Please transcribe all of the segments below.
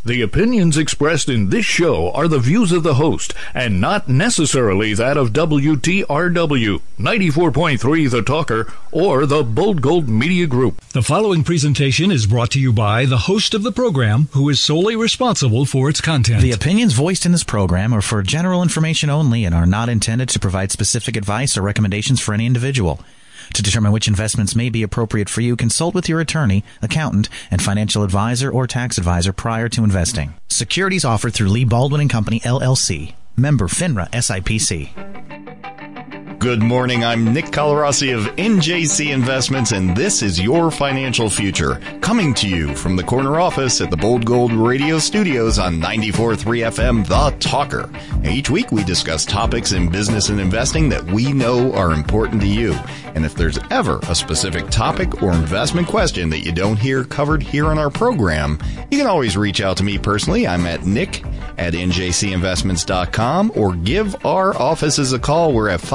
The opinions expressed in this show are the views of the host and not necessarily that of WTRW, 94.3 The Talker, or the Bold Gold Media Group. The following presentation is brought to you by the host of the program, who is solely responsible for its content. The opinions voiced in this program are for general information only and are not intended to provide specific advice or recommendations for any individual. To determine which investments may be appropriate for you, consult with your attorney, accountant, and financial advisor or tax advisor prior to investing. Securities offered through Lee Baldwin & Company, LLC. Member FINRA SIPC. Good morning. I'm Nick Colarossi of NJC Investments, and this is Your Financial Future, coming to you from the corner office at the Bold Gold Radio Studios on 94.3 FM, The Talker. Each week we discuss topics in business and investing that we know are important to you. And if there's ever a specific topic or investment question that you don't hear covered here on our program, you can always reach out to me personally. I'm at nick@njcinvestments.com, or give our offices a call. We're at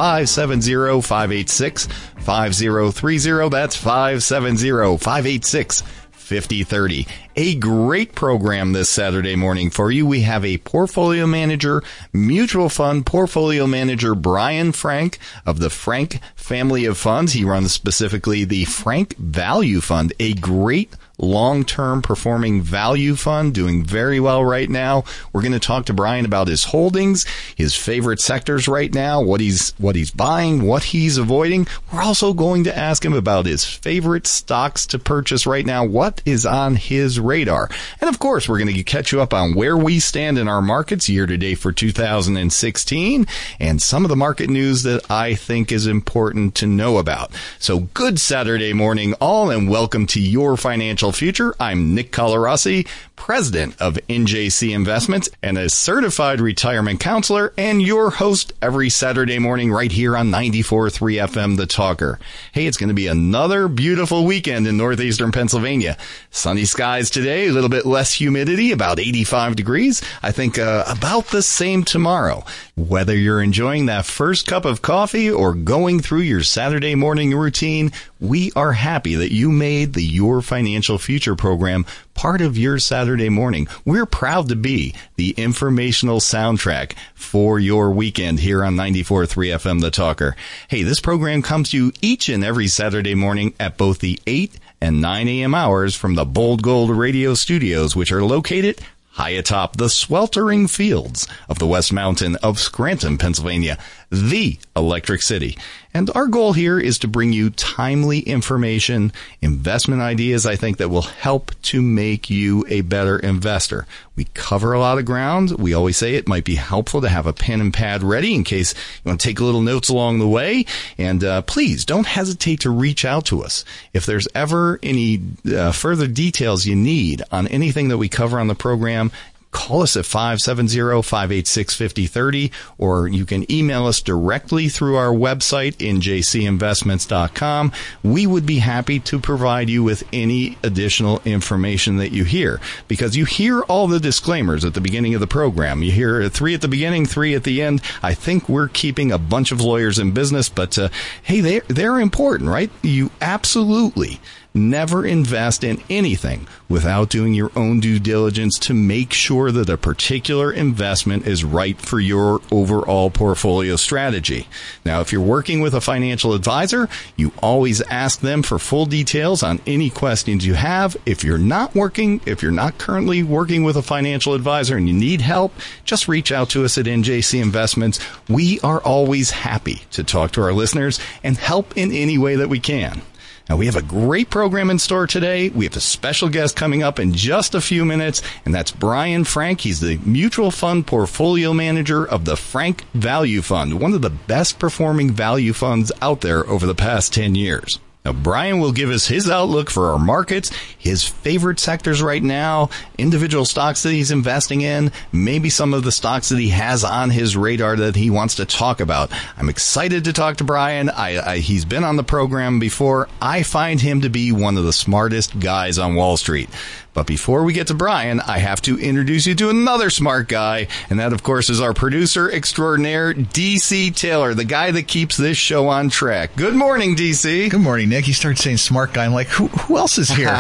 570-586-5030. That's 570-586-5030. A great program this Saturday morning for you. We have a portfolio manager, mutual fund portfolio manager, Brian Frank of the Frank family of funds. He runs specifically the Frank Value Fund, a great long-term performing value fund, doing very well right now. We're going to talk to Brian about his holdings, his favorite sectors right now, what he's buying, what he's avoiding. We're also going to ask him about his favorite stocks to purchase right now, what is on his radar. And of course, we're going to catch you up on where we stand in our markets year to date for 2016 and some of the market news that I think is important to know about. So good Saturday morning all, and welcome to Your Financial Future. I'm Nick Colarossi, president of NJC Investments and a certified retirement counselor, and your host every Saturday morning right here on 94.3 FM, The Talker. Hey, it's going to be another beautiful weekend in northeastern Pennsylvania. Sunny skies today, a little bit less humidity, about 85 degrees. I think about the same tomorrow. Whether you're enjoying that first cup of coffee or going through your Saturday morning routine, we are happy that you made the Your Financial Future program part of your Saturday morning. We're proud to be the informational soundtrack for your weekend here on 94.3 FM, The Talker. Hey, this program comes to you each and every Saturday morning at both the 8 and 9 a.m. hours from the Bold Gold Radio Studios, which are located high atop the sweltering fields of the West Mountain of Scranton, Pennsylvania, the Electric City. And our goal here is to bring you timely information, investment ideas, I think, that will help to make you a better investor. We cover a lot of ground. We always say it might be helpful to have a pen and pad ready in case you want to take little notes along the way. And please don't hesitate to reach out to us. If there's ever any further details you need on anything that we cover on the program, call us at 570-586-5030, or you can email us directly through our website, njcinvestments.com. We would be happy to provide you with any additional information that you hear, because you hear all the disclaimers at the beginning of the program. You hear 3 at the beginning, 3 at the end. I think we're keeping a bunch of lawyers in business, but hey, they're important, right? You absolutely never invest in anything without doing your own due diligence to make sure that a particular investment is right for your overall portfolio strategy. Now, if you're working with a financial advisor, you always ask them for full details on any questions you have. If you're not currently working with a financial advisor and you need help, just reach out to us at NJC Investments. We are always happy to talk to our listeners and help in any way that we can. Now, we have a great program in store today. We have a special guest coming up in just a few minutes, and that's Brian Frank. He's the mutual fund portfolio manager of the Frank Value Fund, one of the best performing value funds out there over the past 10 years. Now, Brian will give us his outlook for our markets, his favorite sectors right now, individual stocks that he's investing in, maybe some of the stocks that he has on his radar that he wants to talk about. I'm excited to talk to Brian. He's been on the program before. I find him to be one of the smartest guys on Wall Street. But before we get to Brian, I have to introduce you to another smart guy, and that, of course, is our producer extraordinaire, D.C. Taylor, the guy that keeps this show on track. Good morning, D.C. Good morning, Nick. You start saying smart guy. I'm like, who else is here?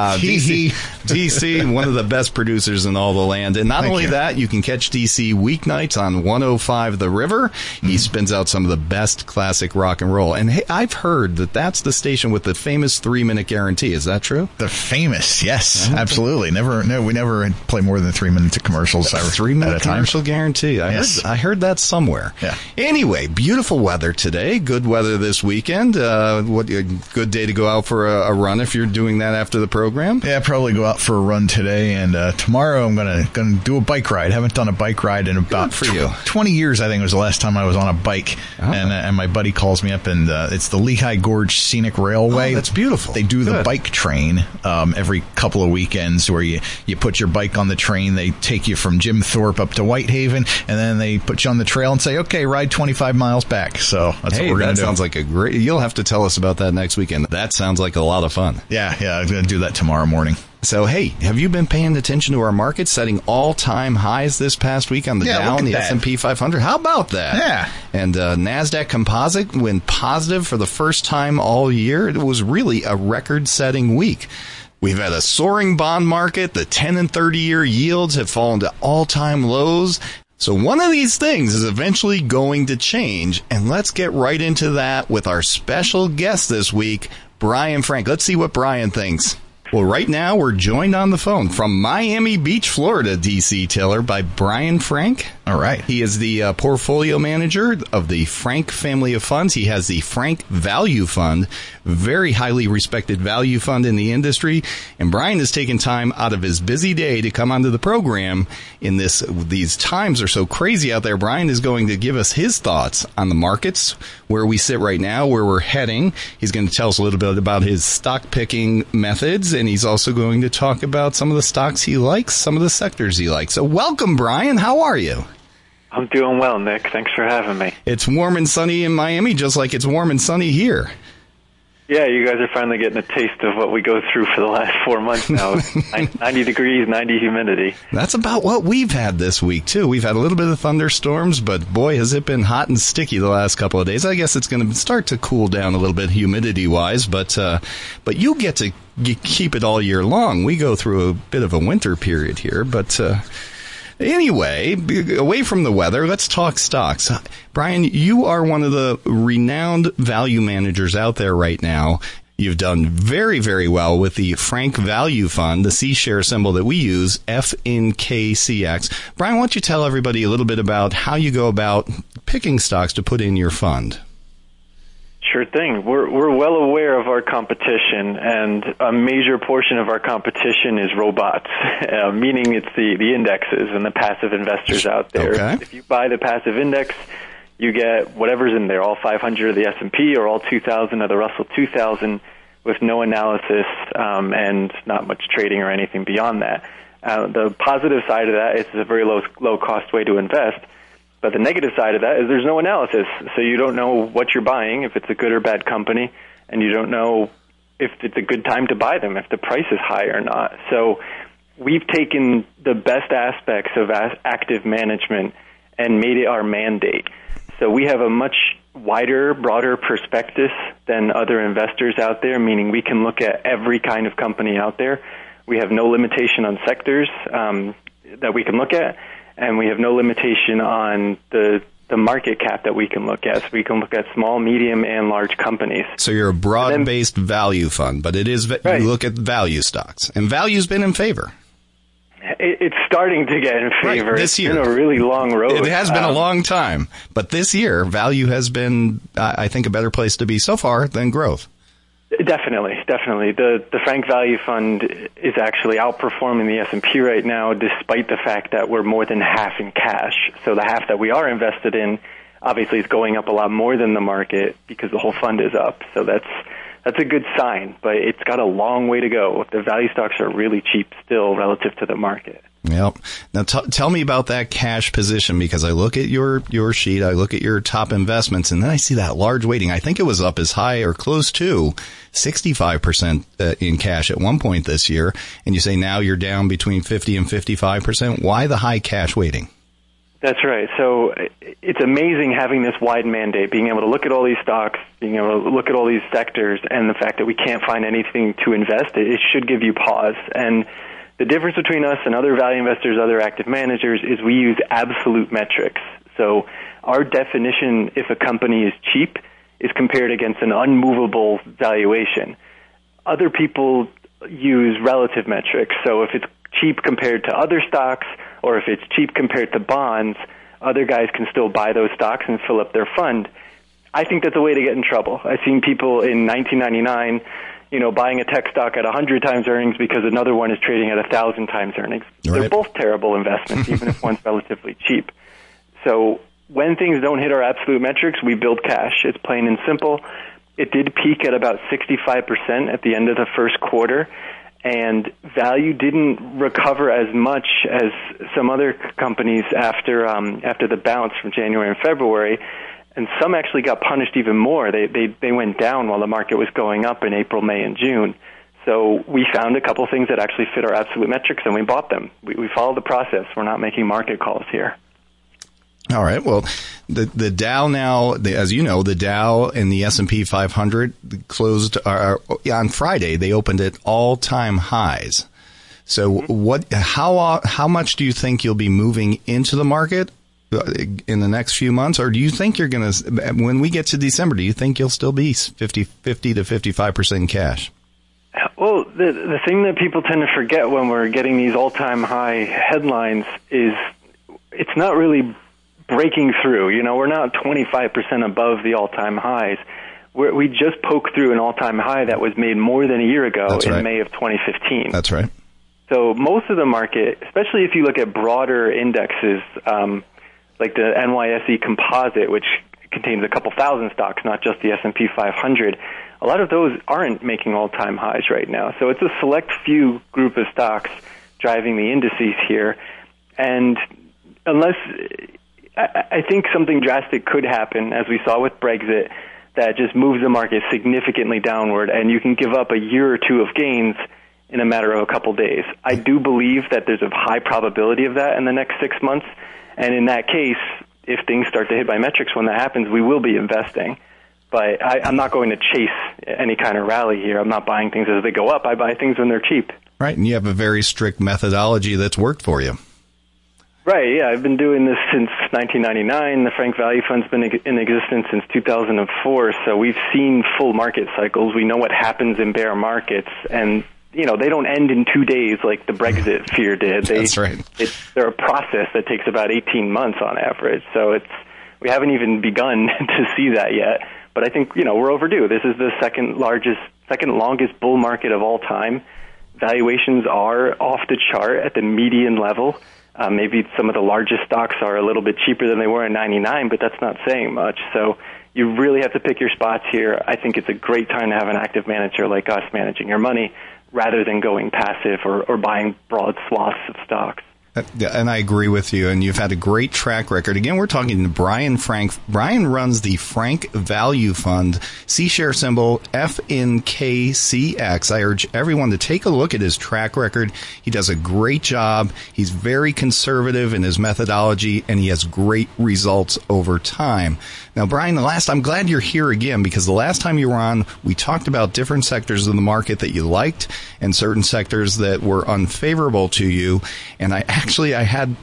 D.C., one of the best producers in all the land. And not only that, you can catch D.C. weeknights on 105 The River. He spins out some of the best classic rock and roll. And hey, I've heard that that's the station with the famous 3-minute guarantee. Is that true? The famous, yes. Absolutely. We never play more than 3 minutes of commercials. 3-minute commercial guarantee. I heard that somewhere. Yeah. Anyway, beautiful weather today. Good weather this weekend. What a good day to go out for a run if you're doing that after the program. Yeah, probably go out for a run today, and tomorrow I'm gonna do a bike ride. Haven't done a bike ride in about 20 years. I think was the last time I was on a bike. And my buddy calls me up, and it's the Lehigh Gorge Scenic Railway. Oh, that's beautiful. They do the bike train every couple of weekends where you put your bike on the train. They take you from Jim Thorpe up to Whitehaven, and then they put you on the trail and say, okay, ride 25 miles back. So that's what we're going to do. That sounds like a great... You'll have to tell us about that next weekend. That sounds like a lot of fun. Yeah, I'm going to do that tomorrow morning. So, hey, have you been paying attention to our market setting all-time highs this past week on the Dow and the S&P 500? How about that? Yeah. And NASDAQ Composite went positive for the first time all year. It was really a record-setting week. We've had a soaring bond market. The 10 and 30-year yields have fallen to all-time lows. So one of these things is eventually going to change, and let's get right into that with our special guest this week, Brian Frank. Let's see what Brian thinks. Well, right now we're joined on the phone from Miami Beach, Florida, D.C. Taylor, by Brian Frank. All right. He is the portfolio manager of the Frank family of funds. He has the Frank Value Fund, very highly respected value fund in the industry. And Brian has taken time out of his busy day to come onto the program in these times are so crazy out there. Brian is going to give us his thoughts on the markets, where we sit right now, where we're heading. He's going to tell us a little bit about his stock picking methods, and he's also going to talk about some of the stocks he likes, some of the sectors he likes. So welcome, Brian. How are you? I'm doing well, Nick. Thanks for having me. It's warm and sunny in Miami, just like it's warm and sunny here. Yeah, you guys are finally getting a taste of what we go through for the last 4 months now. 90 degrees, 90 humidity. That's about what we've had this week, too. We've had a little bit of thunderstorms, but boy, has it been hot and sticky the last couple of days. I guess it's going to start to cool down a little bit humidity-wise, but you get to keep it all year long. We go through a bit of a winter period here, but... Anyway, away from the weather, let's talk stocks. Brian, you are one of the renowned value managers out there right now. You've done very, very well with the Frank Value Fund, the C-share symbol that we use, FNKCX. Brian, why don't you tell everybody a little bit about how you go about picking stocks to put in your fund? Sure thing. We're well aware of our competition, and a major portion of our competition is robots, meaning it's the indexes and the passive investors out there. Okay. If you buy the passive index, you get whatever's in there, all 500 of the S&P or all 2,000 of the Russell 2000 with no analysis and not much trading or anything beyond that. The positive side of that is it's a very low cost way to invest. But the negative side of that is there's no analysis, so you don't know what you're buying, if it's a good or bad company, and you don't know if it's a good time to buy them, if the price is high or not. So we've taken the best aspects of active management and made it our mandate. So we have a much wider, broader perspective than other investors out there, meaning we can look at every kind of company out there. We have no limitation on sectors that we can look at. And we have no limitation on the market cap that we can look at. So we can look at small, medium, and large companies. So you're a broad-based value fund, but it is right. You look at value stocks. And value's been in favor. It's starting to get in favor. Right, this year. It's been a really long road. It has been a long time. But this year, value has been, I think, a better place to be so far than growth. Definitely. The Frank Value Fund is actually outperforming the S&P right now, despite the fact that we're more than half in cash. So the half that we are invested in, obviously, is going up a lot more than the market because the whole fund is up. So that's a good sign, but it's got a long way to go. The value stocks are really cheap still relative to the market. Yep. Now tell me about that cash position, because I look at your sheet, I look at your top investments, and then I see that large weighting. I think it was up as high or close to 65% in cash at one point this year, and you say now you're down between 50 and 55%. Why the high cash weighting? That's right. So it's amazing having this wide mandate, being able to look at all these stocks, being able to look at all these sectors, and the fact that we can't find anything to invest in. It should give you pause. And the difference between us and other value investors, other active managers, is we use absolute metrics. So our definition, if a company is cheap, is compared against an unmovable valuation. Other people use relative metrics. So if it's cheap compared to other stocks, or if it's cheap compared to bonds, other guys can still buy those stocks and fill up their fund. I think that's a way to get in trouble. I've seen people in 1999 buying a tech stock at 100 times earnings because another one is trading at 1,000 times earnings. Right. They're both terrible investments, even if one's relatively cheap. So when things don't hit our absolute metrics, we build cash. It's plain and simple. It did peak at about 65% at the end of the first quarter, and value didn't recover as much as some other companies after the bounce from January and February. And some actually got punished even more. They went down while the market was going up in April, May, and June. So we found a couple things that actually fit our absolute metrics, and we bought them. We followed the process. We're not making market calls here. All right. Well, the Dow now, as you know, the Dow and the S&P 500 closed on Friday. They opened at all-time highs. So how much do you think you'll be moving into the market in the next few months, or do you think you're going to, when we get to December, do you think you'll still be 50 to 55% cash? Well, the thing that people tend to forget when we're getting these all-time high headlines is it's not really breaking through. We're not 25% above the all-time highs. We just poked through an all-time high that was made more than a year ago in May of 2015. That's right. So most of the market, especially if you look at broader indexes, like the NYSE Composite, which contains a couple thousand stocks, not just the S&P 500, a lot of those aren't making all-time highs right now. So it's a select few group of stocks driving the indices here. And unless I think something drastic could happen, as we saw with Brexit, that just moves the market significantly downward, and you can give up a year or two of gains in a matter of a couple days. I do believe that there's a high probability of that in the next 6 months. And in that case, if things start to hit by metrics when that happens, we will be investing. But I'm not going to chase any kind of rally here. I'm not buying things as they go up. I buy things when they're cheap. Right, and you have a very strict methodology that's worked for you. Right, yeah. I've been doing this since 1999. The Frank Value Fund's been in existence since 2004. So we've seen full market cycles. We know what happens in bear markets. And they don't end in 2 days like the Brexit fear did. That's right. They're a process that takes about 18 months on average. So we haven't even begun to see that yet. But I think, we're overdue. This is the second longest bull market of all time. Valuations are off the chart at the median level. Maybe some of the largest stocks are a little bit cheaper than they were in 99, but that's not saying much. So you really have to pick your spots here. I think it's a great time to have an active manager like us managing your money, rather than going passive or buying broad swaths of stocks. And I agree with you, and you've had a great track record. Again, we're talking to Brian Frank. Brian runs the Frank Value Fund, C-share symbol FNKCX. I urge everyone to take a look at his track record. He does a great job. He's very conservative in his methodology, and he has great results over time. Now, Brian, I'm glad you're here again, because the last time you were on, we talked about different sectors of the market that you liked and certain sectors that were unfavorable to you. And I had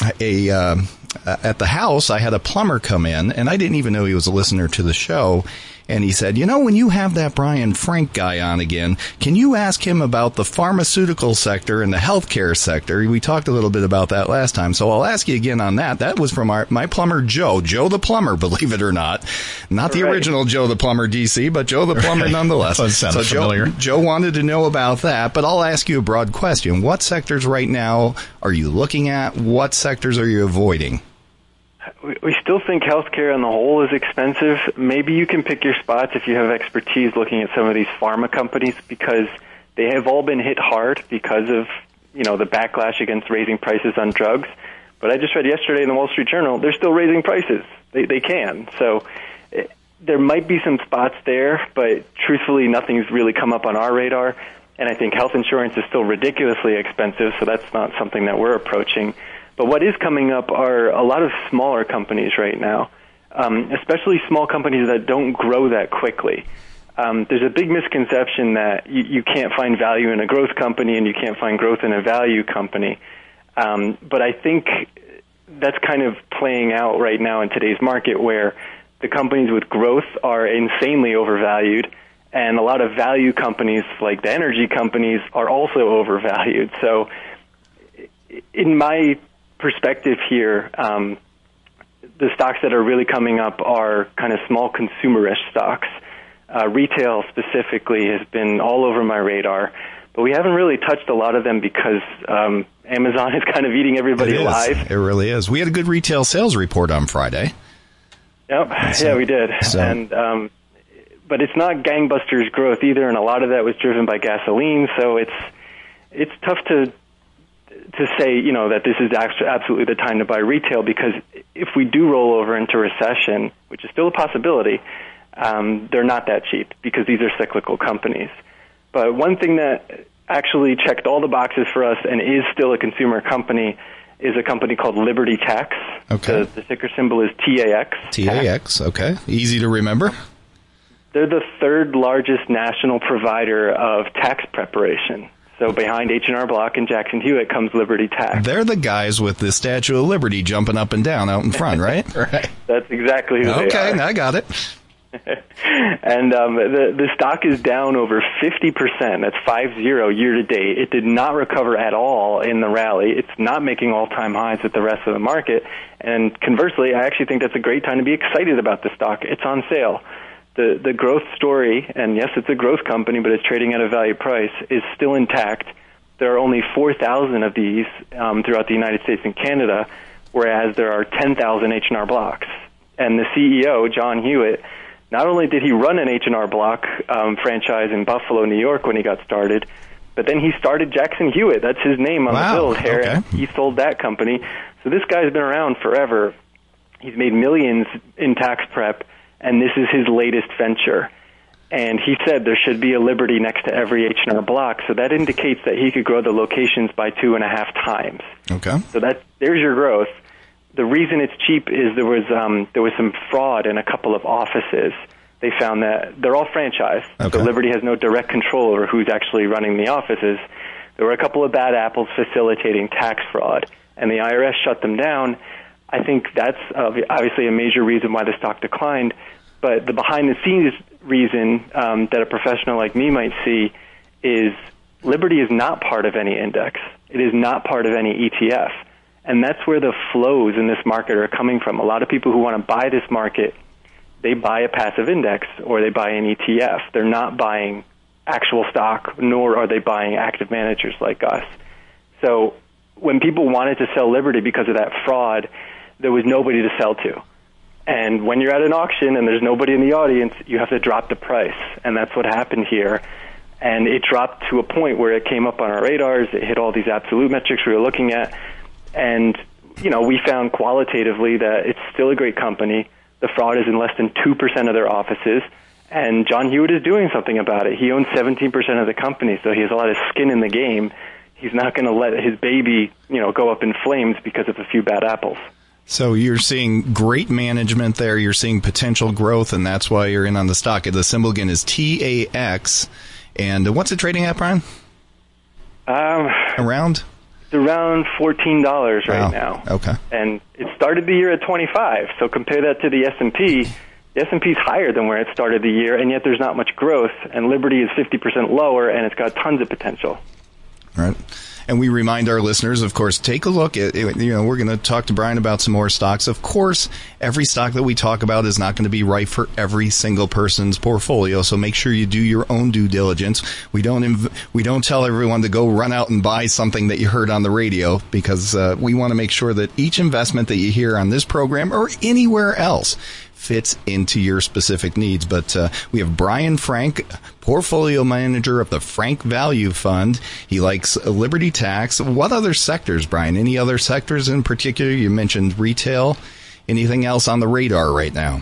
at the house, I had a plumber come in, and I didn't even know he was a listener to the show. And he said, when you have that Brian Frank guy on again, can you ask him about the pharmaceutical sector and the healthcare sector? We talked a little bit about that last time, so I'll ask you again on that. That was from my plumber, Joe the Plumber, believe it or not. Not the original Joe the Plumber DC, but Joe the Plumber nonetheless. That sounds familiar. Joe wanted to know about that, but I'll ask you a broad question. What sectors right now are you looking at? What sectors are you avoiding? We still think healthcare on the whole is expensive. Maybe you can pick your spots if you have expertise looking at some of these pharma companies, because they have all been hit hard because of the backlash against raising prices on drugs. But I just read yesterday in the Wall Street Journal, they're still raising prices. They can. So there might be some spots there, but truthfully, nothing's really come up on our radar. And I think health insurance is still ridiculously expensive, so that's not something that we're approaching. But what is coming up are a lot of smaller companies right now, especially small companies that don't grow that quickly. There's a big misconception that you can't find value in a growth company and you can't find growth in a value company. But I think that's kind of playing out right now in today's market, where the companies with growth are insanely overvalued, and a lot of value companies, like the energy companies, are also overvalued. So in my perspective here, the stocks that are really coming up are kind of small consumerish stocks. Retail specifically has been all over my radar, but we haven't really touched a lot of them because Amazon is kind of eating everybody alive. It really is. We had a good retail sales report on Friday. Yep. Yeah, we did. And but it's not gangbusters growth either, and a lot of that was driven by gasoline. So it's tough to say, that this is absolutely the time to buy retail, because if we do roll over into recession, which is still a possibility, they're not that cheap because these are cyclical companies. But one thing that actually checked all the boxes for us and is still a consumer company is a company called Liberty Tax. Okay. The ticker symbol is TAX. TAX, okay. Easy to remember. They're the third largest national provider of tax preparation. So behind H&R Block and Jackson Hewitt comes Liberty Tax. They're the guys with the Statue of Liberty jumping up and down out in front, right? Right. That's exactly who they are. Okay, I got it. And the stock is down over 50%. That's 50 year to date. It did not recover at all in the rally. It's not making all-time highs with the rest of the market. And conversely, I actually think that's a great time to be excited about the stock. It's on sale. The growth story, and yes, it's a growth company, but it's trading at a value price, is still intact. There are only 4,000 of these throughout the United States and Canada, whereas there are 10,000 H&R Blocks. And the CEO, John Hewitt, not only did he run an H&R Block franchise in Buffalo, New York when he got started, but then he started Jackson Hewitt. That's his name on the bill here. Okay. And he sold that company. So this guy's been around forever. He's made millions in tax prep, and this is his latest venture. And he said there should be a Liberty next to every H&R Block, so that indicates that he could grow the locations by 2.5 times. Okay. So there's your growth. The reason it's cheap is there was some fraud in a couple of offices. They found that they're all franchised, so Liberty has no direct control over who's actually running the offices. There were a couple of bad apples facilitating tax fraud, and the IRS shut them down. I think that's obviously a major reason why the stock declined, but the behind-the-scenes reason that a professional like me might see is Liberty is not part of any index. It is not part of any ETF. And that's where the flows in this market are coming from. A lot of people who want to buy this market, they buy a passive index or they buy an ETF. They're not buying actual stock, nor are they buying active managers like us. So when people wanted to sell Liberty because of that fraud, there was nobody to sell to. And when you're at an auction and there's nobody in the audience, you have to drop the price. And that's what happened here. And it dropped to a point where it came up on our radars. It hit all these absolute metrics we were looking at. And, we found qualitatively that it's still a great company. The fraud is in less than 2% of their offices. And John Hewitt is doing something about it. He owns 17% of the company, so he has a lot of skin in the game. He's not going to let his baby, go up in flames because of a few bad apples. So you're seeing great management there. You're seeing potential growth, and that's why you're in on the stock. The symbol again is TAX. And what's it trading at, Brian? Around? It's around $14 right now. Okay. And it started the year at 25. So compare that to the S&P. The S&P is higher than where it started the year, and yet there's not much growth. And Liberty is 50% lower, and it's got tons of potential. All right. And we remind our listeners, of course, take a look at, we're going to talk to Brian about some more stocks. Of course, every stock that we talk about is not going to be right for every single person's portfolio. So make sure you do your own due diligence. We don't tell everyone to go run out and buy something that you heard on the radio, because we want to make sure that each investment that you hear on this program or anywhere else fits into your specific needs. But we have Brian Frank, portfolio manager of the Frank Value Fund. He likes Liberty Tax. What other sectors, Brian? Any other sectors in particular? You mentioned retail. Anything else on the radar right now?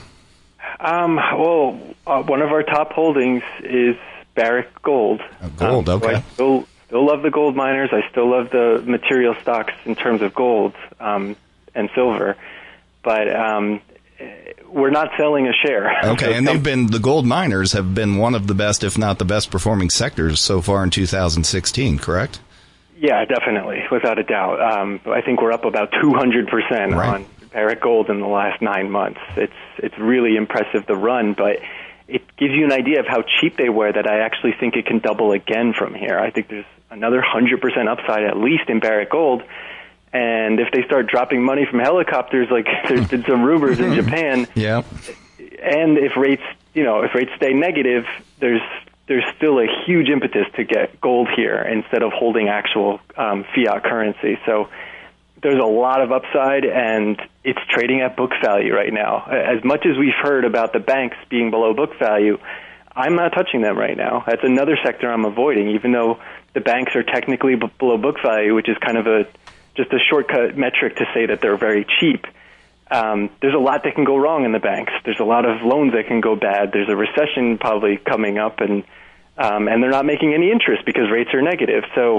One of our top holdings is Barrick Gold. Gold, okay. So I still love the gold miners. I still love the material stocks in terms of gold and silver. But we're not selling a share. Okay, and the gold miners have been one of the best, if not the best performing sectors so far in 2016, correct? Yeah, definitely, without a doubt. I think we're up about 200% on Barrick Gold in the last 9 months. It's really impressive, the run, but it gives you an idea of how cheap they were that I actually think it can double again from here. I think there's another 100% upside at least in Barrick Gold. And if they start dropping money from helicopters, like there's been some rumors in Japan, and if rates stay negative, there's still a huge impetus to get gold here instead of holding actual fiat currency. So there's a lot of upside, and it's trading at book value right now. As much as we've heard about the banks being below book value, I'm not touching them right now. That's another sector I'm avoiding, even though the banks are technically below book value, which is kind of just a shortcut metric to say that they're very cheap. There's a lot that can go wrong in the banks. There's a lot of loans that can go bad. There's a recession probably coming up, and they're not making any interest because rates are negative. So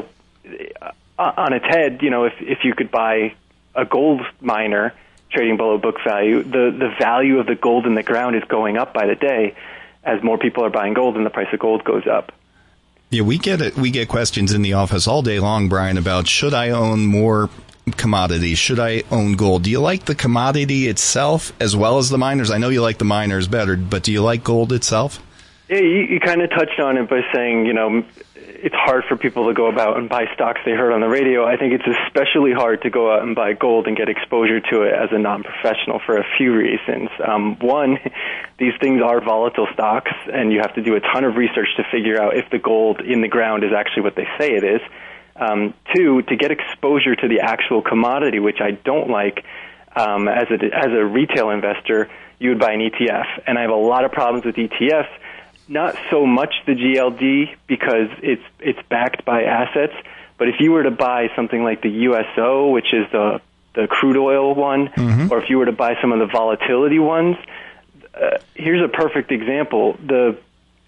on its head, if you could buy a gold miner trading below book value, the value of the gold in the ground is going up by the day as more people are buying gold and the price of gold goes up. Yeah, we get questions in the office all day long, Brian, about should I own more commodities? Should I own gold? Do you like the commodity itself as well as the miners? I know you like the miners better, but do you like gold itself? Yeah, you kind of touched on it by saying, it's hard for people to go about and buy stocks they heard on the radio. I think it's especially hard to go out and buy gold and get exposure to it as a non-professional for a few reasons. One, these things are volatile stocks, and you have to do a ton of research to figure out if the gold in the ground is actually what they say it is. Two, to get exposure to the actual commodity, which I don't like, as a retail investor, you would buy an ETF. And I have a lot of problems with ETFs. Not so much the GLD because it's backed by assets, but if you were to buy something like the USO, which is the crude oil one, or if you were to buy some of the volatility ones, here's a perfect example. The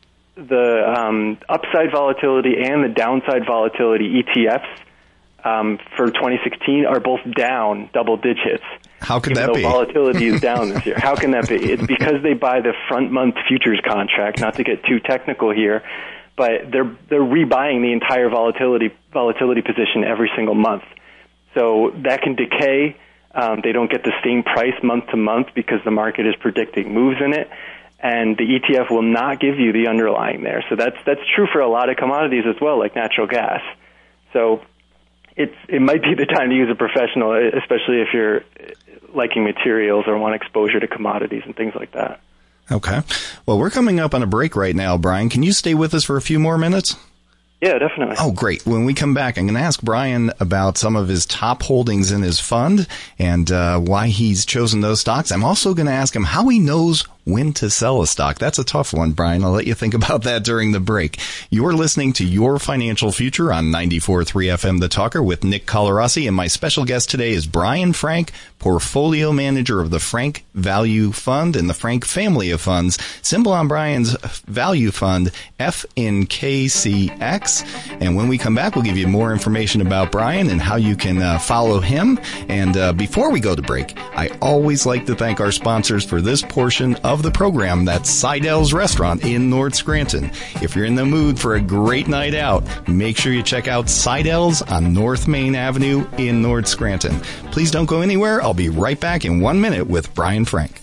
upside volatility and the downside volatility ETFs for 2016 are both down double digits. How could that be? Volatility is down this year. How can that be? It's because they buy the front month futures contract, not to get too technical here, but they're rebuying the entire volatility position every single month. So that can decay. They don't get the same price month to month because the market is predicting moves in it, and the ETF will not give you the underlying there. So that's true for a lot of commodities as well, like natural gas. So it might be the time to use a professional, especially if you're liking materials or want exposure to commodities and things like that. Okay. Well, we're coming up on a break right now, Brian. Can you stay with us for a few more minutes? Yeah, definitely. Oh, great. When we come back, I'm going to ask Brian about some of his top holdings in his fund and why he's chosen those stocks. I'm also going to ask him how he knows when to sell a stock. That's a tough one, Brian. I'll let you think about that during the break. You're listening to Your Financial Future on 94.3 FM The Talker with Nick Colarossi, and my special guest today is Brian Frank, portfolio manager of the Frank Value Fund and the Frank family of funds. Symbol on Brian's value fund, FNKCX. And when we come back, we'll give you more information about Brian and how you can follow him. And before we go to break, I always like to thank our sponsors for this portion of the program. That's Seidel's Restaurant in North Scranton. If you're in the mood for a great night out, make sure you check out Seidel's on North Main Avenue in North Scranton. Please don't go anywhere. I'll be right back in 1 minute with Brian Frank.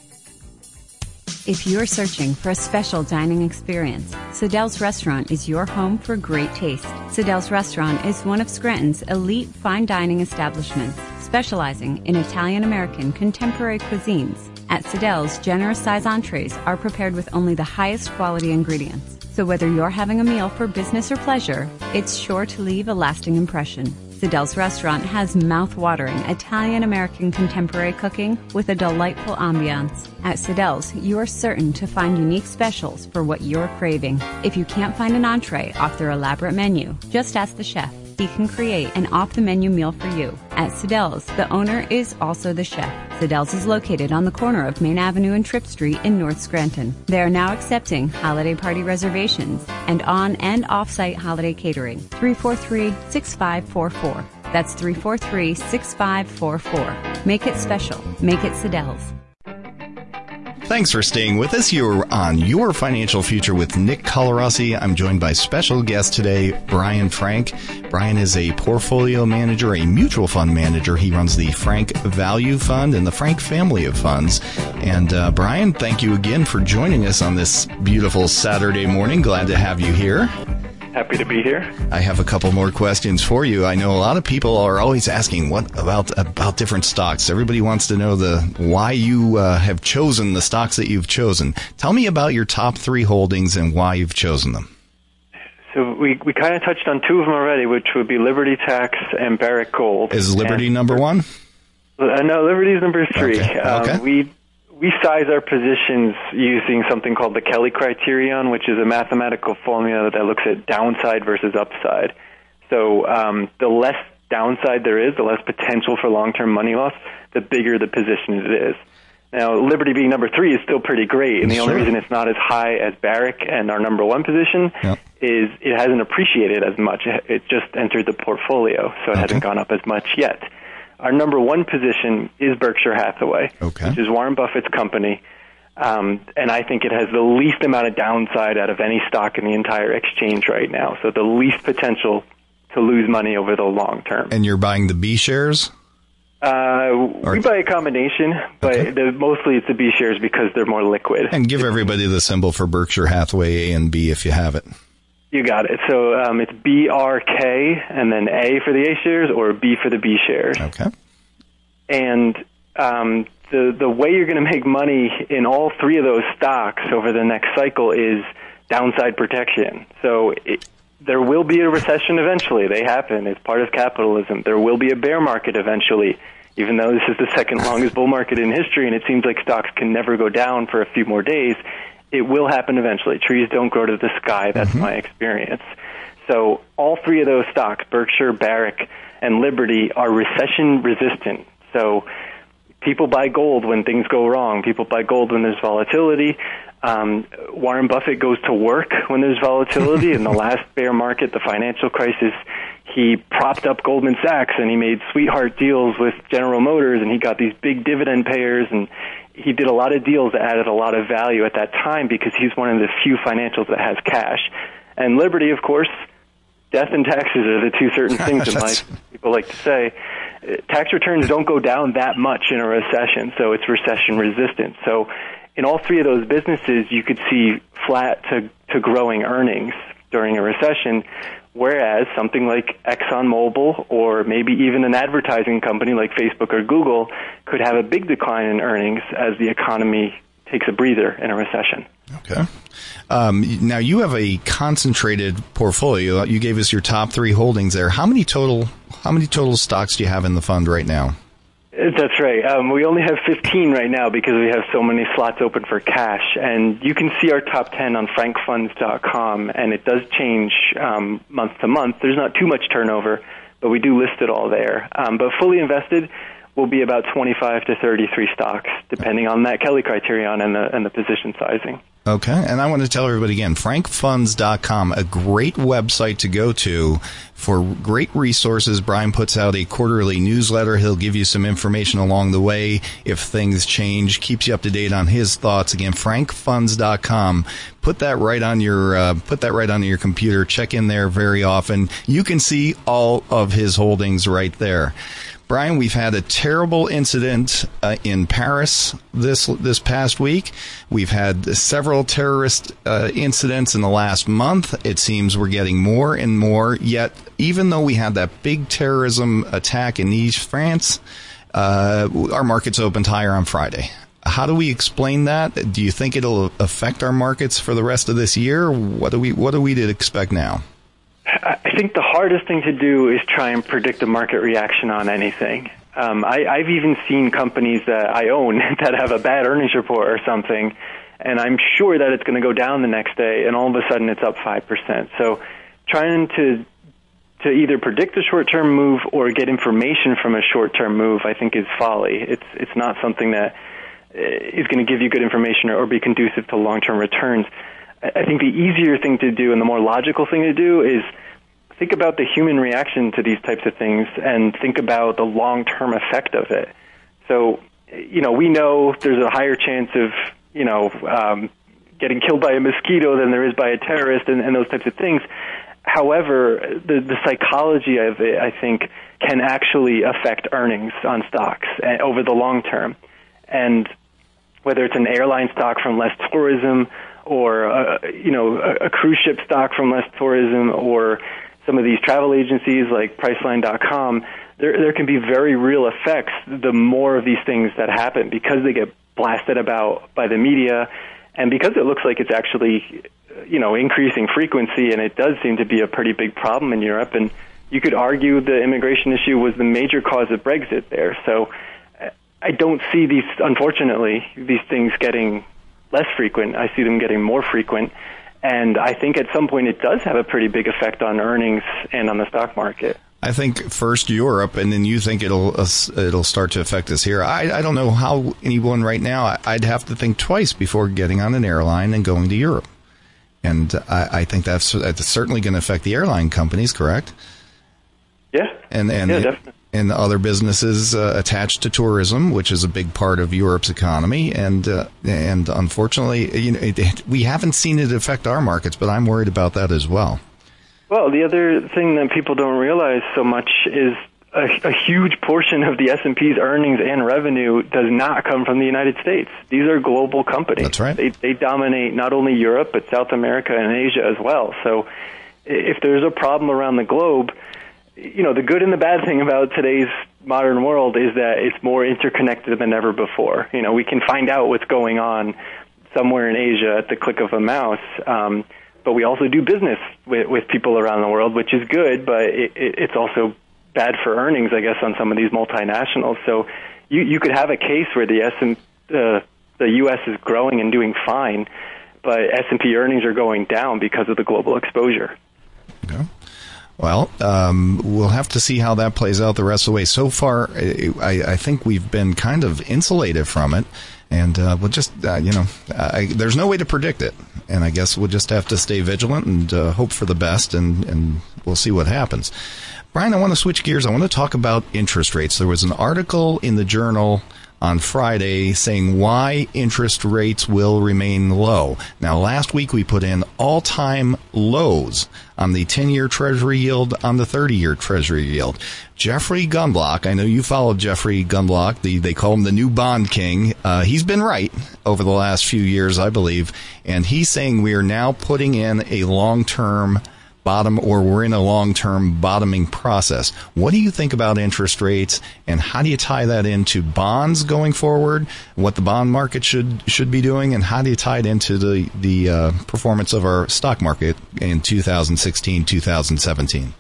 If you're searching for a special dining experience, Seidel's Restaurant is your home for great taste. Seidel's Restaurant is one of Scranton's elite fine dining establishments, specializing in Italian-American contemporary cuisines. At Seidel's, generous size entrees are prepared with only the highest quality ingredients. So whether you're having a meal for business or pleasure, it's sure to leave a lasting impression. Siddell's Restaurant has mouth-watering Italian-American contemporary cooking with a delightful ambiance. At Siddell's, you are certain to find unique specials for what you're craving. If you can't find an entree off their elaborate menu, just ask the chef. He can create an off-the-menu meal for you. At Siddell's, the owner is also the chef. Siddell's is located on the corner of Main Avenue and Tripp Street in North Scranton. They are now accepting holiday party reservations and on- and off-site holiday catering. 343-6544. That's 343-6544. Make it special. Make it Siddell's. Thanks for staying with us. You're on Your Financial Future with Nick Colarossi. I'm joined by special guest today, Brian Frank. Brian is a portfolio manager, a mutual fund manager. He runs the Frank Value Fund and the Frank family of funds. And Brian, thank you again for joining us on this beautiful Saturday morning. Glad to have you here. Happy to be here. I have a couple more questions for you. I know a lot of people are always asking what about different stocks. Everybody wants to know why you have chosen the stocks that you've chosen. Tell me about your top 3 holdings and why you've chosen them. So we kind of touched on 2 of them already, which would be Liberty Tax and Barrick Gold. Is Liberty number 1? No, Liberty is number 3. Okay. We size our positions using something called the Kelly criterion, which is a mathematical formula that looks at downside versus upside. So the less downside there is, the less potential for long-term money loss, the bigger the position it is. Now, Liberty being number 3 is still pretty great, and the only reason it's not as high as Barrick and our number 1 position is it hasn't appreciated as much. It just entered the portfolio, so it hasn't gone up as much yet. Our number 1 position is Berkshire Hathaway, which is Warren Buffett's company, and I think it has the least amount of downside out of any stock in the entire exchange right now, so the least potential to lose money over the long term. And you're buying the B shares? We buy a combination, but mostly it's the B shares because they're more liquid. And give everybody the symbol for Berkshire Hathaway, A and B, if you have it. You got it. So it's BRK and then A for the A shares or B for the B shares. Okay. And the way you're going to make money in all 3 of those stocks over the next cycle is downside protection. So there will be a recession eventually. They happen. It's part of capitalism. There will be a bear market eventually, even though this is the second longest bull market in history and it seems like stocks can never go down for a few more days. It will happen eventually. Trees don't grow to the sky. That's my experience. So all 3 of those stocks, Berkshire, Barrick, and Liberty, are recession resistant. So people buy gold when things go wrong. People buy gold when there's volatility. Warren Buffett goes to work when there's volatility. In the last bear market, the financial crisis, he propped up Goldman Sachs and he made sweetheart deals with General Motors and he got these big dividend payers and he did a lot of deals that added a lot of value at that time because he's one of the few financials that has cash. And Liberty, of course, death and taxes are the 2 certain things in life, people like to say. Tax returns don't go down that much in a recession, so it's recession resistant. So in all 3 of those businesses, you could see flat to growing earnings during a recession, whereas something like ExxonMobil or maybe even an advertising company like Facebook or Google could have a big decline in earnings as the economy takes a breather in a recession. Okay. Now, you have a concentrated portfolio. You gave us your top 3 holdings there. How many total stocks do you have in the fund right now? That's right. We only have 15 right now because we have so many slots open for cash. And you can see our top 10 on frankfunds.com, and it does change month to month. There's not too much turnover, but we do list it all there. But fully invested will be about 25 to 33 stocks, depending on that Kelly criterion and the position sizing. Okay, and I want to tell everybody again, frankfunds.com, a great website to go to for great resources. Brian puts out a quarterly newsletter. He'll give you some information along the way if things change, keeps you up to date on his thoughts. Again, frankfunds.com. Put that right on your computer. Check in there very often. You can see all of his holdings right there. Brian, we've had a terrible incident in Paris this past week. We've had several terrorist incidents in the last month. It seems we're getting more and more. Yet, even though we had that big terrorism attack in Nice, France, our markets opened higher on Friday. How do we explain that? Do you think it'll affect our markets for the rest of this year? What do we to expect now? I think the hardest thing to do is try and predict the market reaction on anything. I've even seen companies that I own that have a bad earnings report or something, and I'm sure that it's going to go down the next day, and all of a sudden it's up 5%. So trying to either predict a short-term move or get information from a short-term move, I think, is folly. It's not something that is going to give you good information or be conducive to long-term returns. I think the easier thing to do and the more logical thing to do is think about the human reaction to these types of things and think about the long-term effect of it. So, we know there's a higher chance of, getting killed by a mosquito than there is by a terrorist and those types of things. However, the psychology of it, I think, can actually affect earnings on stocks over the long term. And whether it's an airline stock from less tourism or, a cruise ship stock from less tourism or some of these travel agencies like Priceline.com, there can be very real effects the more of these things that happen because they get blasted about by the media and because it looks like it's actually, increasing frequency, and it does seem to be a pretty big problem in Europe. And you could argue the immigration issue was the major cause of Brexit there. So I don't see unfortunately, these things getting less frequent. I see them getting more frequent. And I think at some point it does have a pretty big effect on earnings and on the stock market. I think first Europe, and then you think it'll start to affect us here. I don't know how anyone right now. I'd have to think twice before getting on an airline and going to Europe. And I think that's certainly going to affect the airline companies, correct? Yeah. Yeah, definitely. And other businesses attached to tourism, which is a big part of Europe's economy, and unfortunately, we haven't seen it affect our markets, but I'm worried about that as well. Well, the other thing that people don't realize so much is a huge portion of the S&P's earnings and revenue does not come from the United States. These are global companies. That's right. They dominate not only Europe, but South America and Asia as well. So if there's a problem around the globe, the good and the bad thing about today's modern world is that it's more interconnected than ever before. We can find out what's going on somewhere in Asia at the click of a mouse, but we also do business with people around the world, which is good, but it's also bad for earnings, I guess, on some of these multinationals. So you could have a case where the U.S. is growing and doing fine, but S&P earnings are going down because of the global exposure. Okay. Well, we'll have to see how that plays out the rest of the way. So far, I think we've been kind of insulated from it, and we'll just, there's no way to predict it, and I guess we'll just have to stay vigilant and hope for the best, and we'll see what happens. Brian, I want to switch gears. I want to talk about interest rates. There was an article in the Journal on Friday saying why interest rates will remain low. Now, last week we put in all-time lows on the 10-year Treasury yield, on the 30-year Treasury yield. Jeffrey Gundlach, I know you followed Jeffrey Gundlach, they call him the new bond king. He's been right over the last few years, I believe, and he's saying we are now putting in a long-term bottom, or we're in a long-term bottoming process. What do you think about interest rates, and how do you tie that into bonds going forward, what the bond market should be doing, and how do you tie it into the performance of our stock market in 2016, 2017?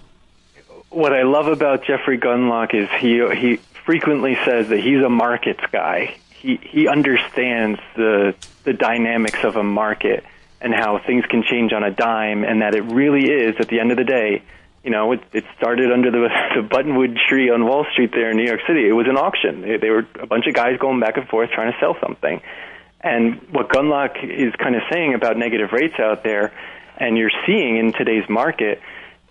What I love about Jeffrey Gundlach is he frequently says that he's a markets guy. He understands the dynamics of a market and how things can change on a dime, and that it really is, at the end of the day, it started under the buttonwood tree on Wall Street there in New York City. It was an auction. They were a bunch of guys going back and forth trying to sell something. And what Gundlach is kind of saying about negative rates out there, and you're seeing in today's market,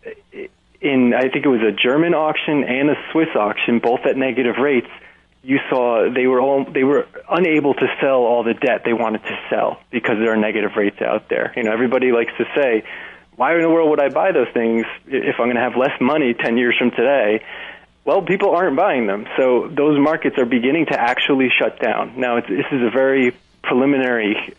I think it was a German auction and a Swiss auction, both at negative rates, you saw they were unable to sell all the debt they wanted to sell because there are negative rates out there. Everybody likes to say, why in the world would I buy those things if I'm going to have less money 10 years from today? Well, people aren't buying them. So those markets are beginning to actually shut down. Now, this is a very preliminary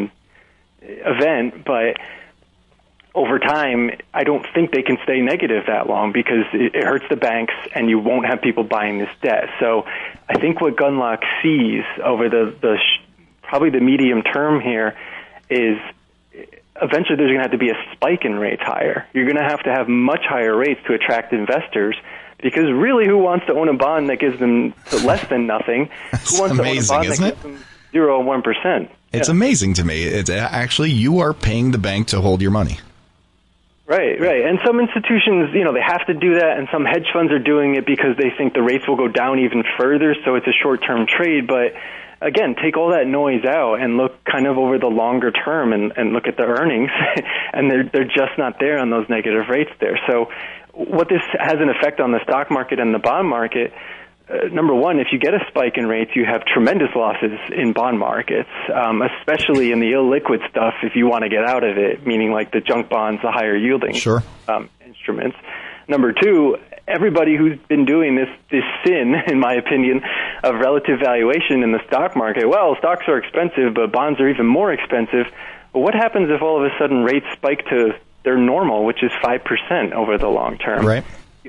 event, but over time, I don't think they can stay negative that long because it hurts the banks and you won't have people buying this debt. So I think what Gundlach sees over probably the medium term here is eventually there's going to have to be a spike in rates higher. You're going to have much higher rates to attract investors, because really, who wants to own a bond that gives them less than nothing? Who wants amazing, to own a bond isn't that gives them 0 or 1%? It's amazing to me. It's actually, you are paying the bank to hold your money. Right. And some institutions, they have to do that, and some hedge funds are doing it because they think the rates will go down even further, so it's a short-term trade. But again, take all that noise out and look kind of over the longer term and look at the earnings, and they're just not there on those negative rates there. So what this has an effect on the stock market and the bond market, number one, if you get a spike in rates, you have tremendous losses in bond markets, especially in the illiquid stuff if you want to get out of it, meaning like the junk bonds, the higher yielding instruments. Number two, everybody who's been doing this sin, in my opinion, of relative valuation in the stock market, well, stocks are expensive, but bonds are even more expensive. But what happens if all of a sudden rates spike to their normal, which is 5% over the long term? Right.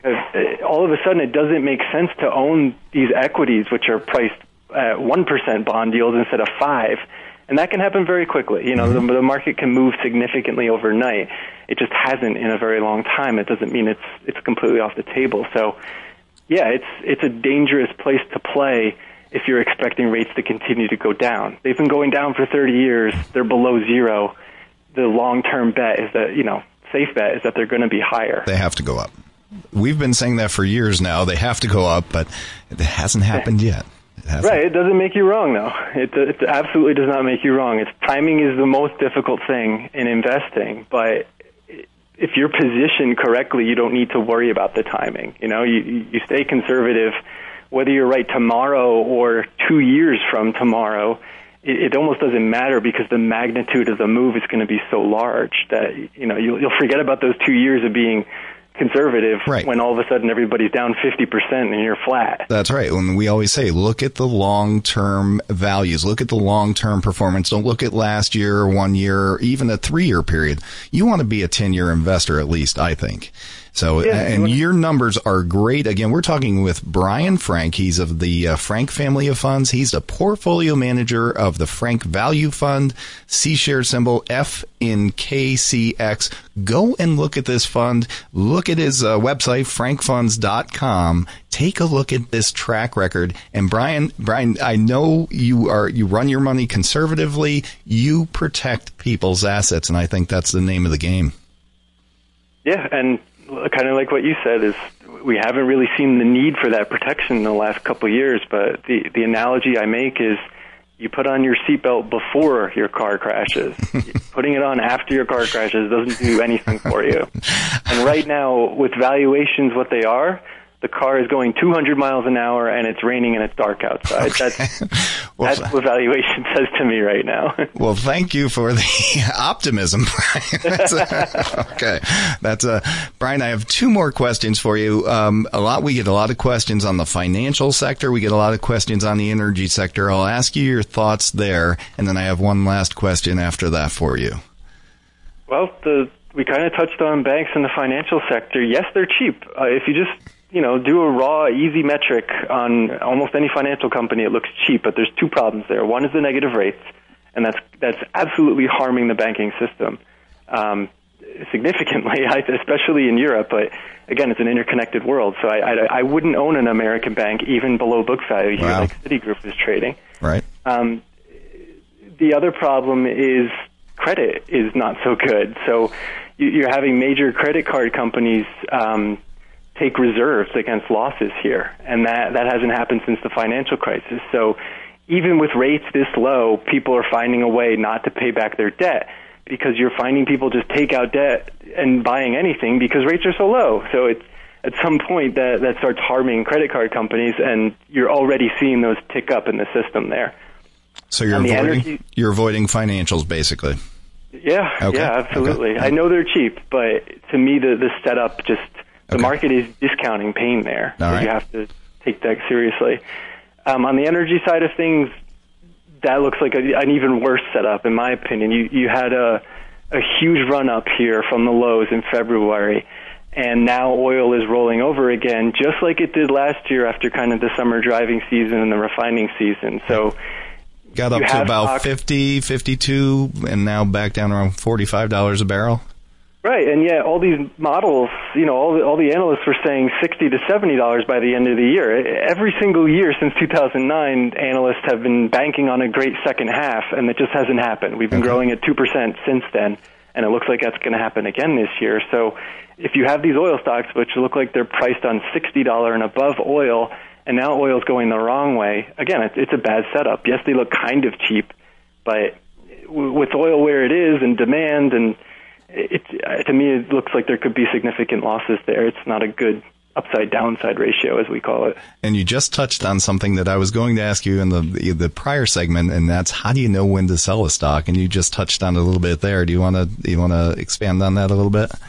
All of a sudden, it doesn't make sense to own these equities, which are priced at 1% bond yields instead of 5%. And that can happen very quickly. The market can move significantly overnight. It just hasn't in a very long time. It doesn't mean it's completely off the table. So, yeah, it's a dangerous place to play if you're expecting rates to continue to go down. They've been going down for 30 years. They're below zero. The long-term bet is that, safe bet is that they're going to be higher. They have to go up. We've been saying that for years now. They have to go up, but it hasn't happened yet. Right. It doesn't make you wrong, though. It absolutely does not make you wrong. Timing is the most difficult thing in investing, but if you're positioned correctly, you don't need to worry about the timing. You stay conservative, whether you're right tomorrow or 2 years from tomorrow. It almost doesn't matter, because the magnitude of the move is going to be so large that you'll forget about those 2 years of being conservative, right, when all of a sudden everybody's down 50% and you're flat. That's right. When we always say, look at the long-term values, look at the long-term performance. Don't look at last year or 1 year or even a 3-year period. You want to be a 10-year investor at least, I think. So, and your numbers are great. Again, we're talking with Brian Frank. He's of the Frank family of funds. He's a portfolio manager of the Frank Value Fund, C-share symbol FNKCX. Go and look at this fund. Look at his website, frankfunds.com. Take a look at this track record. And Brian, I know you run your money conservatively. You protect people's assets, and I think that's the name of the game. Yeah, and kind of like what you said, is we haven't really seen the need for that protection in the last couple of years. But the analogy I make is, you put on your seatbelt before your car crashes. Putting it on after your car crashes doesn't do anything for you. And right now, with valuations what they are, the car is going 200 miles an hour and it's raining and it's dark outside. Okay. That's what valuation says to me right now. Well, thank you for the optimism, Brian. Brian, I have 2 more questions for you. We get a lot of questions on the financial sector. We get a lot of questions on the energy sector. I'll ask you your thoughts there, and then I have one last question after that for you. Well, we kind of touched on banks in the financial sector. Yes, they're cheap. If you just do a raw, easy metric on almost any financial company, it looks cheap, but there's 2 problems there. One is the negative rates, and that's absolutely harming the banking system significantly, especially in Europe. But again, it's an interconnected world, so I wouldn't own an American bank even below book value here, like Citigroup is trading. Right. The other problem is credit is not so good. So you're having major credit card companies take reserves against losses here, and that hasn't happened since the financial crisis. So even with rates this low, people are finding a way not to pay back their debt, because you're finding people just take out debt and buying anything because rates are so low. So it's at some point that starts harming credit card companies, and you're already seeing those tick up in the system there. So you're avoiding financials, basically. Yeah, okay. Yeah, absolutely. Okay. I know they're cheap, but to me the setup just... The market is discounting pain there. So you have to take that seriously. On the energy side of things, that looks like an even worse setup, in my opinion. You had a huge run-up here from the lows in February, and now oil is rolling over again, just like it did last year after kind of the summer driving season and the refining season. So, Got up to about 50, 52, and now back down around $45 a barrel. Right, and yet all these models, all the analysts were saying $60 to $70 by the end of the year. Every single year since 2009, analysts have been banking on a great second half, and it just hasn't happened. We've been growing at 2% since then, and it looks like that's going to happen again this year. So if you have these oil stocks, which look like they're priced on $60 and above oil, and now oil's going the wrong way, again, it's a bad setup. Yes, they look kind of cheap, but with oil where it is and demand and to me, it looks like there could be significant losses there. It's not a good upside-downside ratio, as we call it. And you just touched on something that I was going to ask you in the prior segment, and that's how do you know when to sell a stock? And you just touched on it a little bit there. Do you want to expand on that a little bit?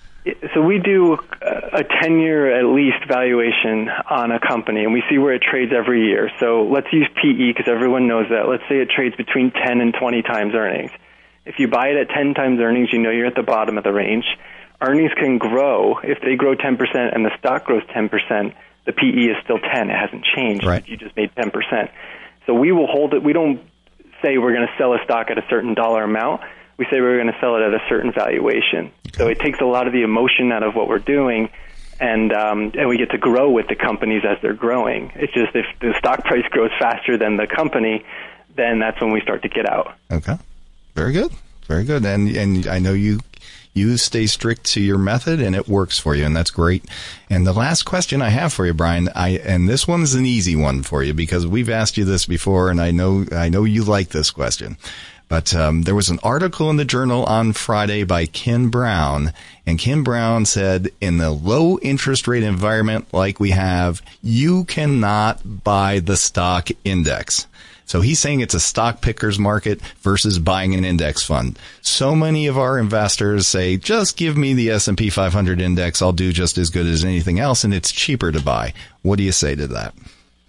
So we do a 10-year at least valuation on a company, and we see where it trades every year. So let's use PE because everyone knows that. Let's say it trades between 10 and 20 times earnings. If you buy it at 10 times earnings, you know you're at the bottom of the range. Earnings can grow. If they grow 10% and the stock grows 10%, the PE is still 10. It hasn't changed. Right. You just made 10%. So we will hold it. We don't say we're going to sell a stock at a certain dollar amount. We say we're going to sell it at a certain valuation. Okay. So it takes a lot of the emotion out of what we're doing, and we get to grow with the companies as they're growing. It's just if the stock price grows faster than the company, then that's when we start to get out. Okay. Very good. Very good. And I know you stay strict to your method and it works for you, and that's great. And the last question I have for you, Brian, and this one's an easy one for you because we've asked you this before, and I know you like this question. But there was an article in the Journal on Friday by Ken Brown, and Ken Brown said, in the low interest rate environment like we have, you cannot buy the stock index. So he's saying it's a stock picker's market versus buying an index fund. So many of our investors say, just give me the S&P 500 index. I'll do just as good as anything else, and it's cheaper to buy. What do you say to that?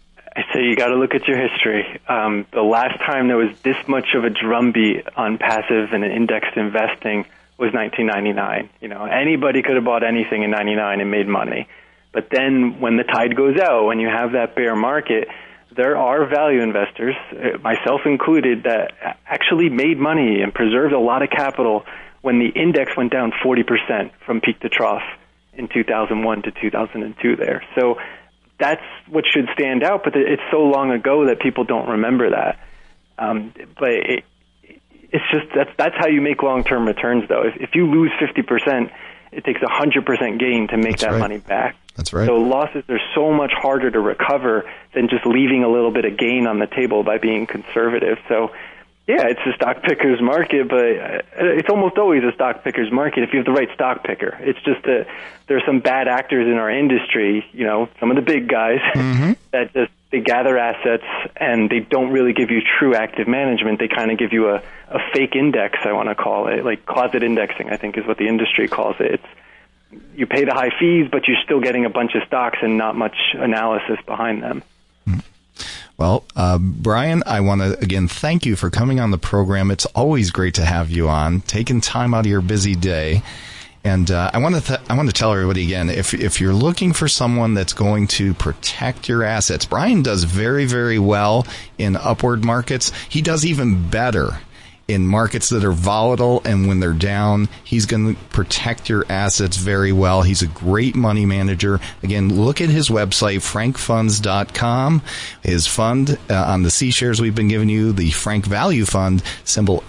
I say you got to look at your history. The last time there was this much of a drumbeat on passive and indexed investing was 1999. Anybody could have bought anything in 99 and made money. But then when the tide goes out, when you have that bear market, there are value investors, myself included, that actually made money and preserved a lot of capital when the index went down 40% from peak to trough in 2001 to 2002 there. So that's what should stand out, but it's so long ago that people don't remember that. But it's just that's how you make long-term returns, though. If you lose 50%, it takes 100% gain to make that money back. That's right. So losses are so much harder to recover than just leaving a little bit of gain on the table by being conservative. So, yeah, it's a stock picker's market, but it's almost always a stock picker's market if you have the right stock picker. It's just that there are some bad actors in our industry, some of the big guys, that just they gather assets and they don't really give you true active management. They kind of give you a fake index, I want to call it, like closet indexing, I think is what the industry calls it. You pay the high fees, but you're still getting a bunch of stocks and not much analysis behind them. Well, Brian, I want to, again, thank you for coming on the program. It's always great to have you on, taking time out of your busy day. And I want to tell everybody again, if you're looking for someone that's going to protect your assets, Brian does very, very well in upward markets. He does even better in markets that are volatile, and when they're down, he's going to protect your assets very well. He's a great money manager. Again, look at his website, frankfunds.com. His fund on the C shares we've been giving you, the Frank Value Fund, symbol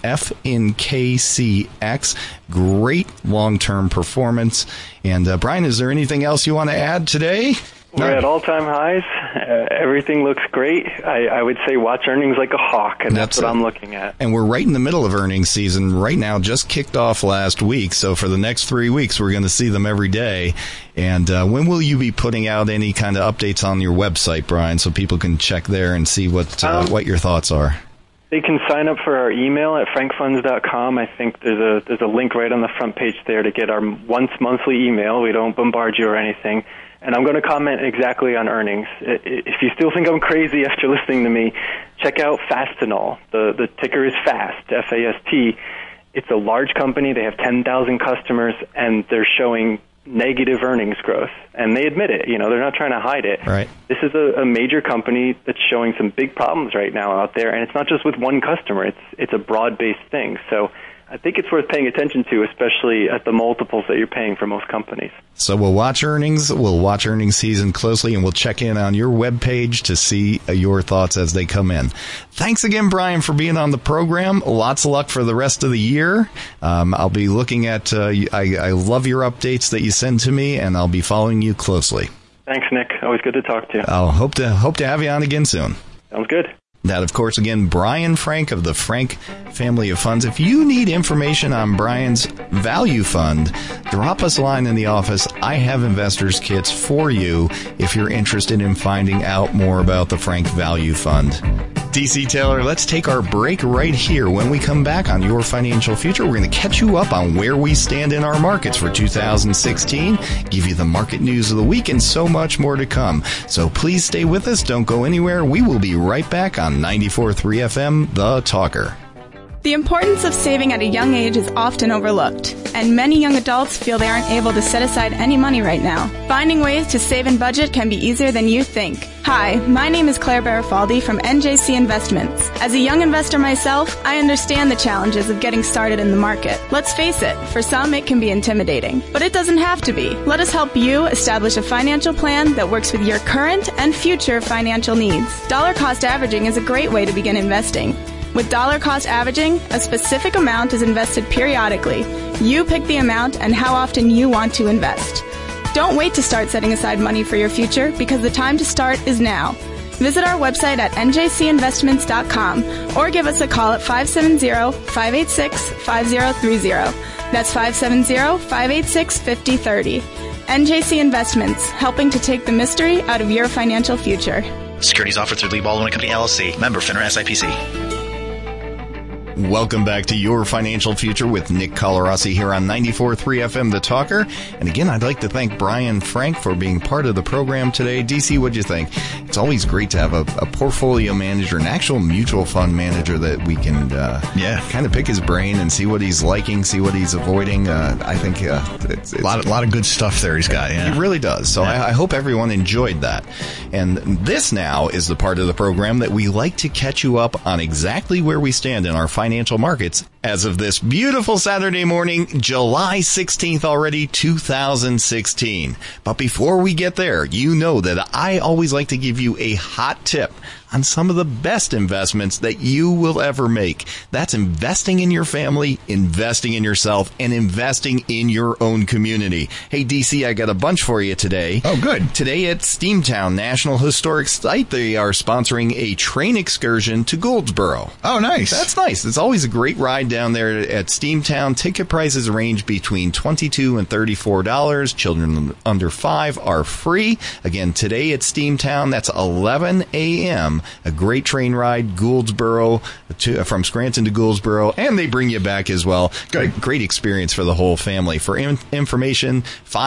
FNKCX. Great long-term performance. And Brian, is there anything else you want to add today? We're at all-time highs. Everything looks great. I would say watch earnings like a hawk, and that's what I'm looking at. And we're right in the middle of earnings season right now, just kicked off last week. So for the next 3 weeks, we're going to see them every day. And when will you be putting out any kind of updates on your website, Brian, so people can check there and see what your thoughts are? They can sign up for our email at frankfunds.com. I think there's a link right on the front page there to get our once monthly email. We don't bombard you or anything. And I'm going to comment exactly on earnings. If you still think I'm crazy after listening to me, check out Fastenal. The ticker is FAST, F-A-S-T. It's a large company. They have 10,000 customers, and they're showing negative earnings growth, and they admit it. They're not trying to hide it. Right. This is a major company that's showing some big problems right now out there, and it's not just with one customer. It's a broad-based thing. So I think it's worth paying attention to, especially at the multiples that you're paying for most companies. So we'll watch earnings. We'll watch earnings season closely, and we'll check in on your webpage to see your thoughts as they come in. Thanks again, Brian, for being on the program. Lots of luck for the rest of the year. I'll be looking at, I love your updates that you send to me, and I'll be following you closely. Thanks, Nick. Always good to talk to you. I'll hope to have you on again soon. Sounds good. That, of course, again, Brian Frank of the Frank Family of Funds. If you need information on Brian's value fund, drop us a line in the office. I have investors kits for you if you're interested in finding out more about the Frank Value Fund. DC Taylor, let's take our break right here. When we come back on Your Financial Future, we're going to catch you up on where we stand in our markets for 2016, give you the market news of the week, and so much more to come. So please stay with us. Don't go anywhere. We will be right back on 94.3 FM, The Talker. The importance of saving at a young age is often overlooked, and many young adults feel they aren't able to set aside any money right now. Finding ways to save and budget can be easier than you think. Hi, my name is Claire Barafaldi from NJC Investments. As a young investor myself, I understand the challenges of getting started in the market. Let's face it, for some it can be intimidating, but it doesn't have to be. Let us help you establish a financial plan that works with your current and future financial needs. Dollar cost averaging is a great way to begin investing. With dollar cost averaging, a specific amount is invested periodically. You pick the amount and how often you want to invest. Don't wait to start setting aside money for your future, because the time to start is now. Visit our website at njcinvestments.com or give us a call at 570-586-5030. That's 570-586-5030. NJC Investments, helping to take the mystery out of your financial future. Securities offered through Lee Baldwin Company, LLC. Member FINRA SIPC. Welcome back to Your Financial Future with Nick Colarossi here on 94.3 FM, The Talker. And again, I'd like to thank Brian Frank for being part of the program today. DC, what'd you think? It's always great to have a portfolio manager, an actual mutual fund manager that we can kind of pick his brain and see what he's liking, see what he's avoiding. I think it's a lot of good stuff there he's got. Yeah. He really does. So yeah. I hope everyone enjoyed that. And this now is the part of the program that we like to catch you up on exactly where we stand in our financial markets as of this beautiful Saturday morning, July 16th already, 2016. But before we get there, you know that I always like to give you a hot tip on some of the best investments that you will ever make. That's investing in your family, investing in yourself, and investing in your own community. Hey, DC, I got a bunch for you today. Oh, good. Today at Steamtown National Historic Site, they are sponsoring a train excursion to Goldsboro. Oh, nice. That's nice. It's always a great ride down there at Steamtown. Ticket prices range between $22 and $34. Children under 5 are free. Again, today at Steamtown, that's 11 a.m. A great train ride, Goldsboro, from Scranton to Goldsboro, and they bring you back as well. Great experience for the whole family. For information,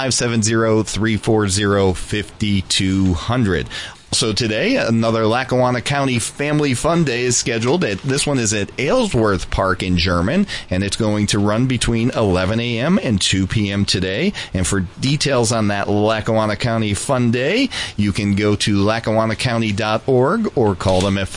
570-340-5200. So today, another Lackawanna County Family Fun Day is scheduled. This one is at Aylesworth Park in German, and it's going to run between 11 a.m. and 2 p.m. today. And for details on that Lackawanna County Fun Day, you can go to lackawannacounty.org or call them at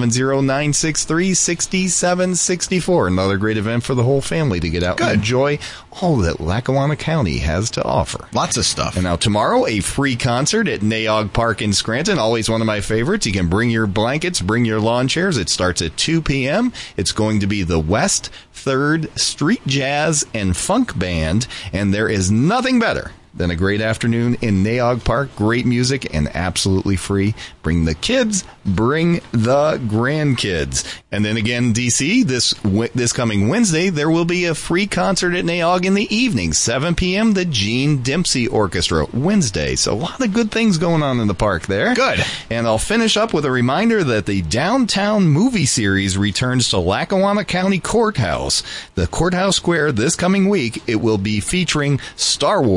570-963-6764. Another great event for the whole family to get out and enjoy all that Lackawanna County has to offer. Lots of stuff. And now tomorrow, a free concert at Naog Park in Scranton. Always one of my favorites. You can bring your blankets, bring your lawn chairs. It starts at 2 p.m. It's going to be the West 3rd Street Jazz and Funk Band, and there is nothing better than a great afternoon in Naog Park. Great music and absolutely free. Bring the kids, bring the grandkids. And then again, DC, this coming Wednesday, there will be a free concert at Naog in the evening, 7 p.m., the Gene Dempsey Orchestra, Wednesday. So a lot of good things going on in the park there. Good. And I'll finish up with a reminder that the Downtown Movie Series returns to Lackawanna County Courthouse. The Courthouse Square this coming week, it will be featuring Star Wars, the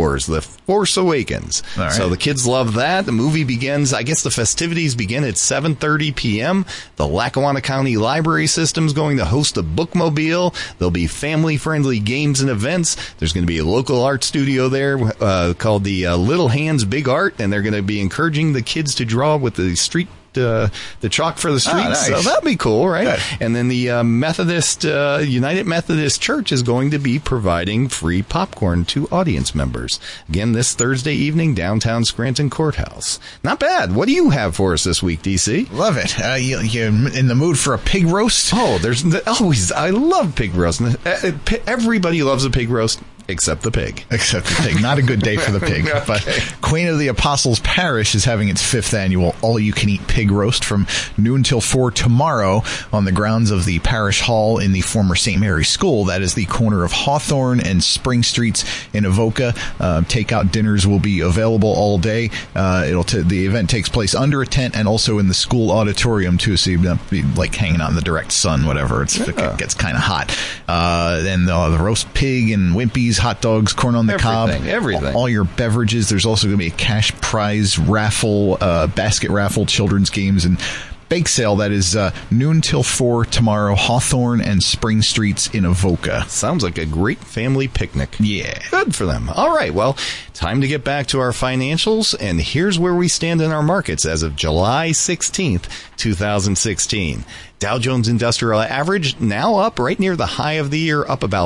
Force Awakens. All right. So the kids love that. The movie begins, I guess the festivities begin at 7:30 p.m. The Lackawanna County Library System's going to host a bookmobile. There'll be family-friendly games and events. There's going to be a local art studio there called the Little Hands Big Art, and they're going to be encouraging the kids to draw with the chalk for the streets. Nice. So that'd be cool, right? Good. And then the United Methodist Church is going to be providing free popcorn to audience members. Again, this Thursday evening, downtown Scranton Courthouse. Not bad. What do you have for us this week, DC? Love it. You in the mood for a pig roast? Oh, there's always, I love pig roast. Everybody loves a pig roast. Except the pig. Except the pig. Not a good day for the pig. Okay. But Queen of the Apostles Parish is having its 5th annual all-you-can-eat pig roast from noon till 4 tomorrow on the grounds of the parish hall in the former St. Mary's School. That is the corner of Hawthorne and Spring Streets in Avoca. Takeout dinners will be available all day. The event takes place under a tent and also in the school auditorium too, so you don't be like hanging out in the direct sun, whatever. It gets kind of hot. Then the roast pig and Wimpy's, hot dogs, corn on the cob, everything. All your beverages. There's also going to be a cash prize raffle, basket raffle, children's games, and bake sale. That is noon till 4 tomorrow, Hawthorne and Spring Streets in Avoca. Sounds like a great family picnic. Yeah. Good for them. All right, well, time to get back to our financials, and here's where we stand in our markets as of July 16th, 2016. Dow Jones Industrial Average now up right near the high of the year, up about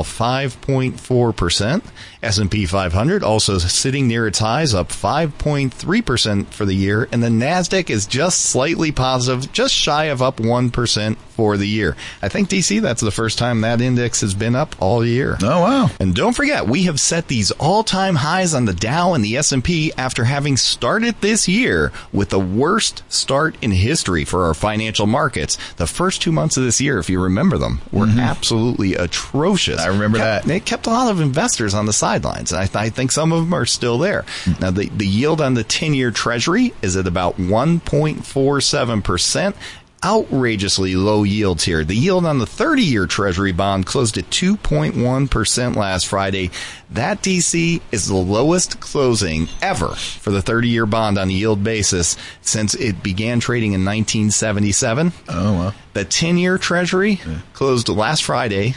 5.4%. S&P 500 also sitting near its highs, up 5.3% for the year. And the NASDAQ is just slightly positive, just shy of up 1% for the year. I think, DC, that's the first time that index has been up all year. Oh, wow. And don't forget, we have set these all-time highs on the Dow and the S&P after having started this year with the worst start in history for our financial markets. The first 2 months of this year, if you remember them, were absolutely atrocious. I remember that. It kept a lot of investors on the sidelines, and I think some of them are still there. Now, the yield on the 10-year Treasury is at about 1.47%. Outrageously low yields here. The yield on the 30-year Treasury bond closed at 2.1% last Friday. That, DC, is the lowest closing ever for the 30-year bond on a yield basis since it began trading in 1977. Oh, wow. The 10-year Treasury closed last Friday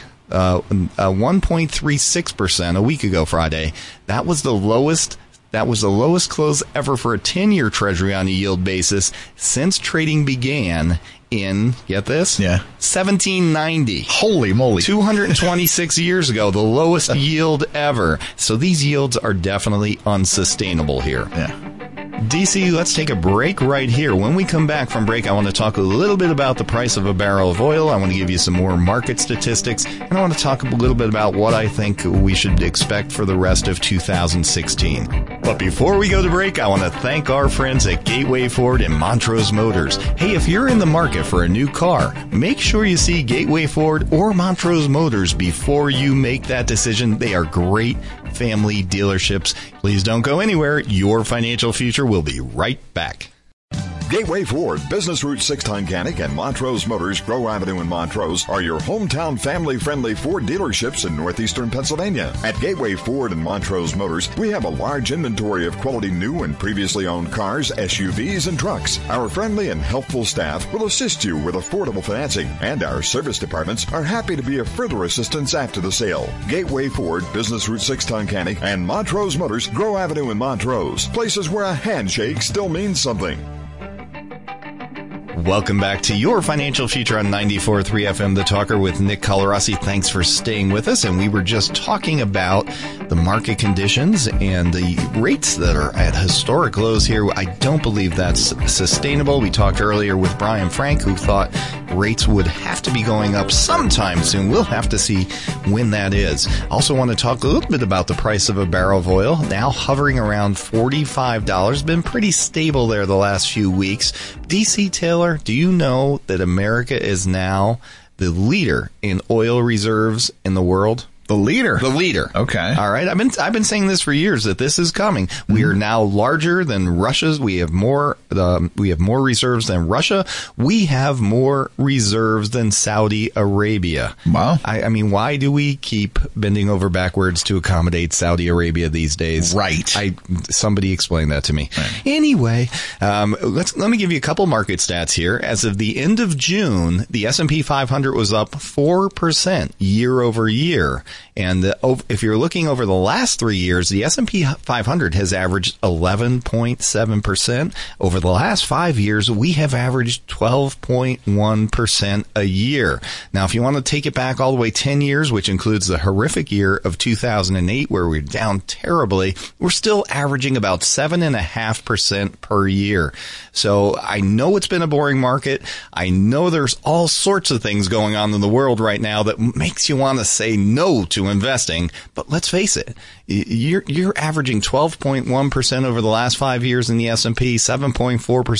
1.36% a week ago Friday. That was the lowest close ever for a 10-year Treasury on a yield basis since trading began in, get this? Yeah. 1790. Holy moly. 226 years ago, the lowest yield ever. So these yields are definitely unsustainable here. Yeah. DC, let's take a break right here. When we come back from break, I want to talk a little bit about the price of a barrel of oil. I want to give you some more market statistics, and I want to talk a little bit about what I think we should expect for the rest of 2016. But before we go to break, I want to thank our friends at Gateway Ford and Montrose Motors. Hey, if you're in the market for a new car, make sure you see Gateway Ford or Montrose Motors before you make that decision. They are great family dealerships. Please don't go anywhere. Your financial future will be right back. Gateway Ford, Business Route 6 Tunkhannock, and Montrose Motors, Grove Avenue in Montrose, are your hometown family-friendly Ford dealerships in northeastern Pennsylvania. At Gateway Ford and Montrose Motors, we have a large inventory of quality new and previously owned cars, SUVs, and trucks. Our friendly and helpful staff will assist you with affordable financing, and our service departments are happy to be of further assistance after the sale. Gateway Ford, Business Route 6 Tunkhannock, and Montrose Motors, Grove Avenue in Montrose, places where a handshake still means something. Welcome back to your financial future on 94.3 FM, The Talker with Nick Colarossi. Thanks for staying with us. And we were just talking about the market conditions and the rates that are at historic lows here. I don't believe that's sustainable. We talked earlier with Brian Frank, who thought rates would have to be going up sometime soon. We'll have to see when that is. Also want to talk a little bit about the price of a barrel of oil, now hovering around $45. Been pretty stable there the last few weeks. DC Taylor, do you know that America is now the leader in oil reserves in the world? The leader. The leader. Okay. All right. I've been saying this for years that this is coming. We are now larger than Russia's. We have more reserves than Russia. We have more reserves than Saudi Arabia. Wow. I mean, why do we keep bending over backwards to accommodate Saudi Arabia these days? Right. Somebody explain that to me. Right. Anyway, let me give you a couple market stats here. As of the end of June, the S&P 500 was up 4% year over year. And if you're looking over the last 3 years, the S&P 500 has averaged 11.7%. Over the last 5 years, we have averaged 12.1% a year. Now, if you want to take it back all the way 10 years, which includes the horrific year of 2008, where we're down terribly, we're still averaging about 7.5% per year. So I know it's been a boring market. I know there's all sorts of things going on in the world right now that makes you want to say no to investing. But let's face it, you're averaging 12.1% over the last 5 years in the S&P, 7.4%,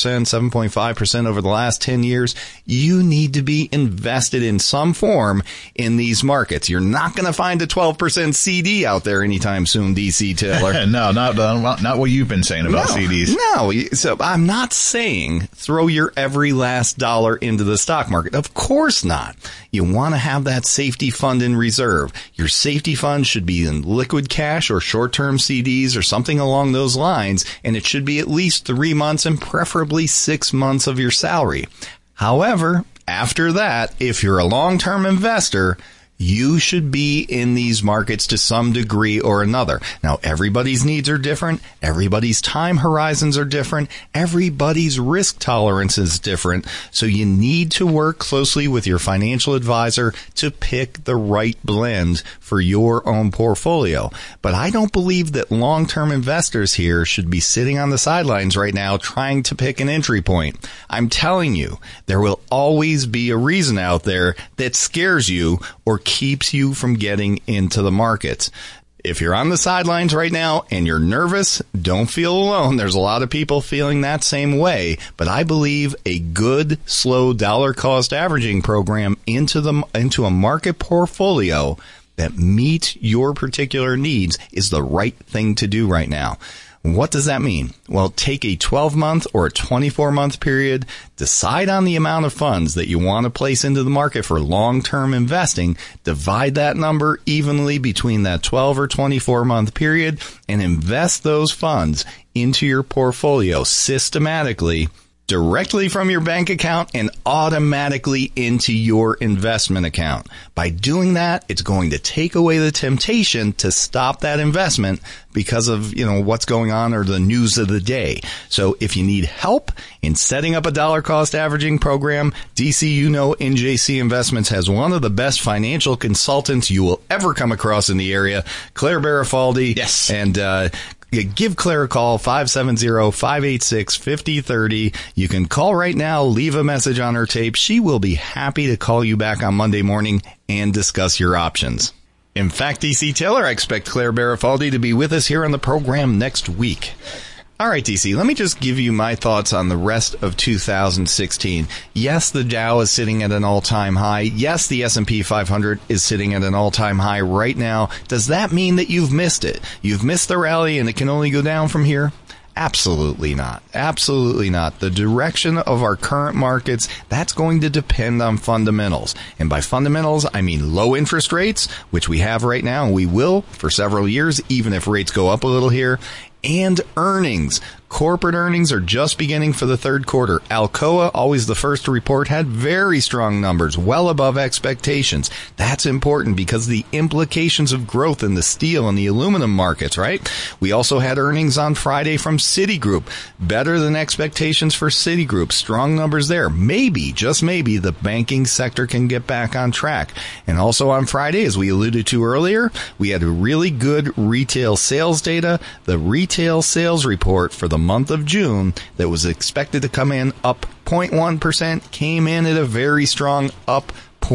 7.5% over the last 10 years. You need to be invested in some form in these markets. You're not going to find a 12% CD out there anytime soon, DC Taylor. No, not what you've been saying about CDs. No, so I'm not saying throw your every last dollar into the stock market. Of course not. You want to have that safety fund in reserve. Your safety fund should be in liquid cash or short-term CDs or something along those lines, and it should be at least 3 months and preferably 6 months of your salary. However, after that, if you're a long-term investor, you should be in these markets to some degree or another. Now, everybody's needs are different. Everybody's time horizons are different. Everybody's risk tolerance is different. So you need to work closely with your financial advisor to pick the right blend for your own portfolio. But I don't believe that long-term investors here should be sitting on the sidelines right now trying to pick an entry point. I'm telling you, there will always be a reason out there that scares you or keeps you from getting into the markets. If you're on the sidelines right now and you're nervous, don't feel alone. There's a lot of people feeling that same way. But I believe a good, slow dollar cost averaging program into a market portfolio that meets your particular needs is the right thing to do right now. What does that mean? Well, take a 12-month or a 24-month period, decide on the amount of funds that you want to place into the market for long-term investing, divide that number evenly between that 12 or 24-month period, and invest those funds into your portfolio systematically, directly from your bank account and automatically into your investment account. By doing that, it's going to take away the temptation to stop that investment because of, what's going on or the news of the day. So if you need help in setting up a dollar cost averaging program, DC, NJC Investments has one of the best financial consultants you will ever come across in the area, Claire Barafaldi. Yes. And, give Claire a call, 570-586-5030. You can call right now, leave a message on her tape. She will be happy to call you back on Monday morning and discuss your options. In fact, DC Taylor, I expect Claire Barafaldi to be with us here on the program next week. All right, DC, let me just give you my thoughts on the rest of 2016. Yes, the Dow is sitting at an all-time high. Yes, the S&P 500 is sitting at an all-time high right now. Does that mean that you've missed it? You've missed the rally and it can only go down from here? Absolutely not. Absolutely not. The direction of our current markets, that's going to depend on fundamentals. And by fundamentals, I mean low interest rates, which we have right now, and we will for several years, even if rates go up a little here, and earnings. Corporate earnings are just beginning for the third quarter. Alcoa, always the first to report, had very strong numbers, well above expectations. That's important because the implications of growth in the steel and the aluminum markets, right? We also had earnings on Friday from Citigroup. Better than expectations for Citigroup. Strong numbers there. Maybe, just maybe, the banking sector can get back on track. And also on Friday, as we alluded to earlier, we had a really good retail sales data. The retail sales report for the month of June that was expected to come in up 0.1% came in at a very strong up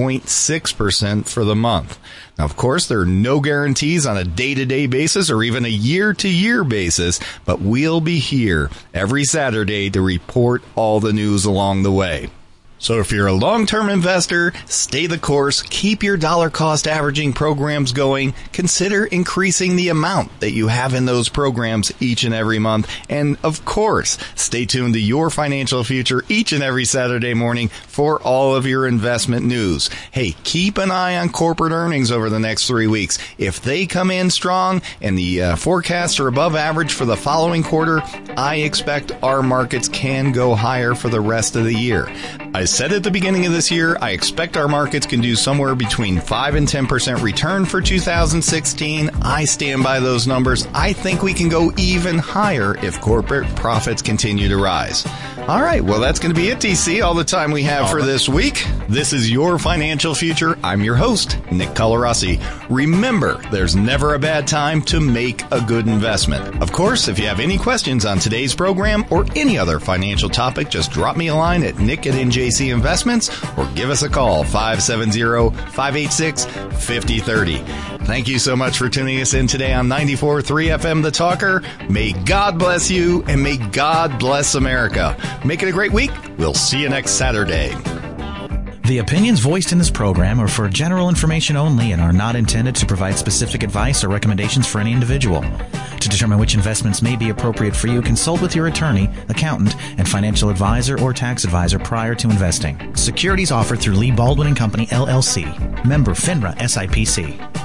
0.6% for the month. Now, of course, there are no guarantees on a day-to-day basis or even a year-to-year basis, but we'll be here every Saturday to report all the news along the way. So if you're a long-term investor, stay the course, keep your dollar cost averaging programs going, consider increasing the amount that you have in those programs each and every month, and of course, stay tuned to Your Financial Future each and every Saturday morning for all of your investment news. Hey, keep an eye on corporate earnings over the next 3 weeks. If they come in strong and the forecasts are above average for the following quarter, I expect our markets can go higher for the rest of the year. I said at the beginning of this year, I expect our markets can do somewhere between 5 and 10% return for 2016. I stand by those numbers. I think we can go even higher if corporate profits continue to rise. All right, well, that's going to be it, TC, all the time we have for this week. This is Your Financial Future. I'm your host, Nick Colarossi. Remember, there's never a bad time to make a good investment. Of course, if you have any questions on today's program or any other financial topic, just drop me a line at nick@NJC Investments or give us a call, 570-586-5030. Thank you so much for tuning us in today on 94.3 FM The Talker. May God bless you and may God bless America. Make it a great week. We'll see you next Saturday. The opinions voiced in this program are for general information only and are not intended to provide specific advice or recommendations for any individual. To determine which investments may be appropriate for you, consult with your attorney, accountant, and financial advisor or tax advisor prior to investing. Securities offered through Lee Baldwin & Company, LLC. Member FINRA SIPC.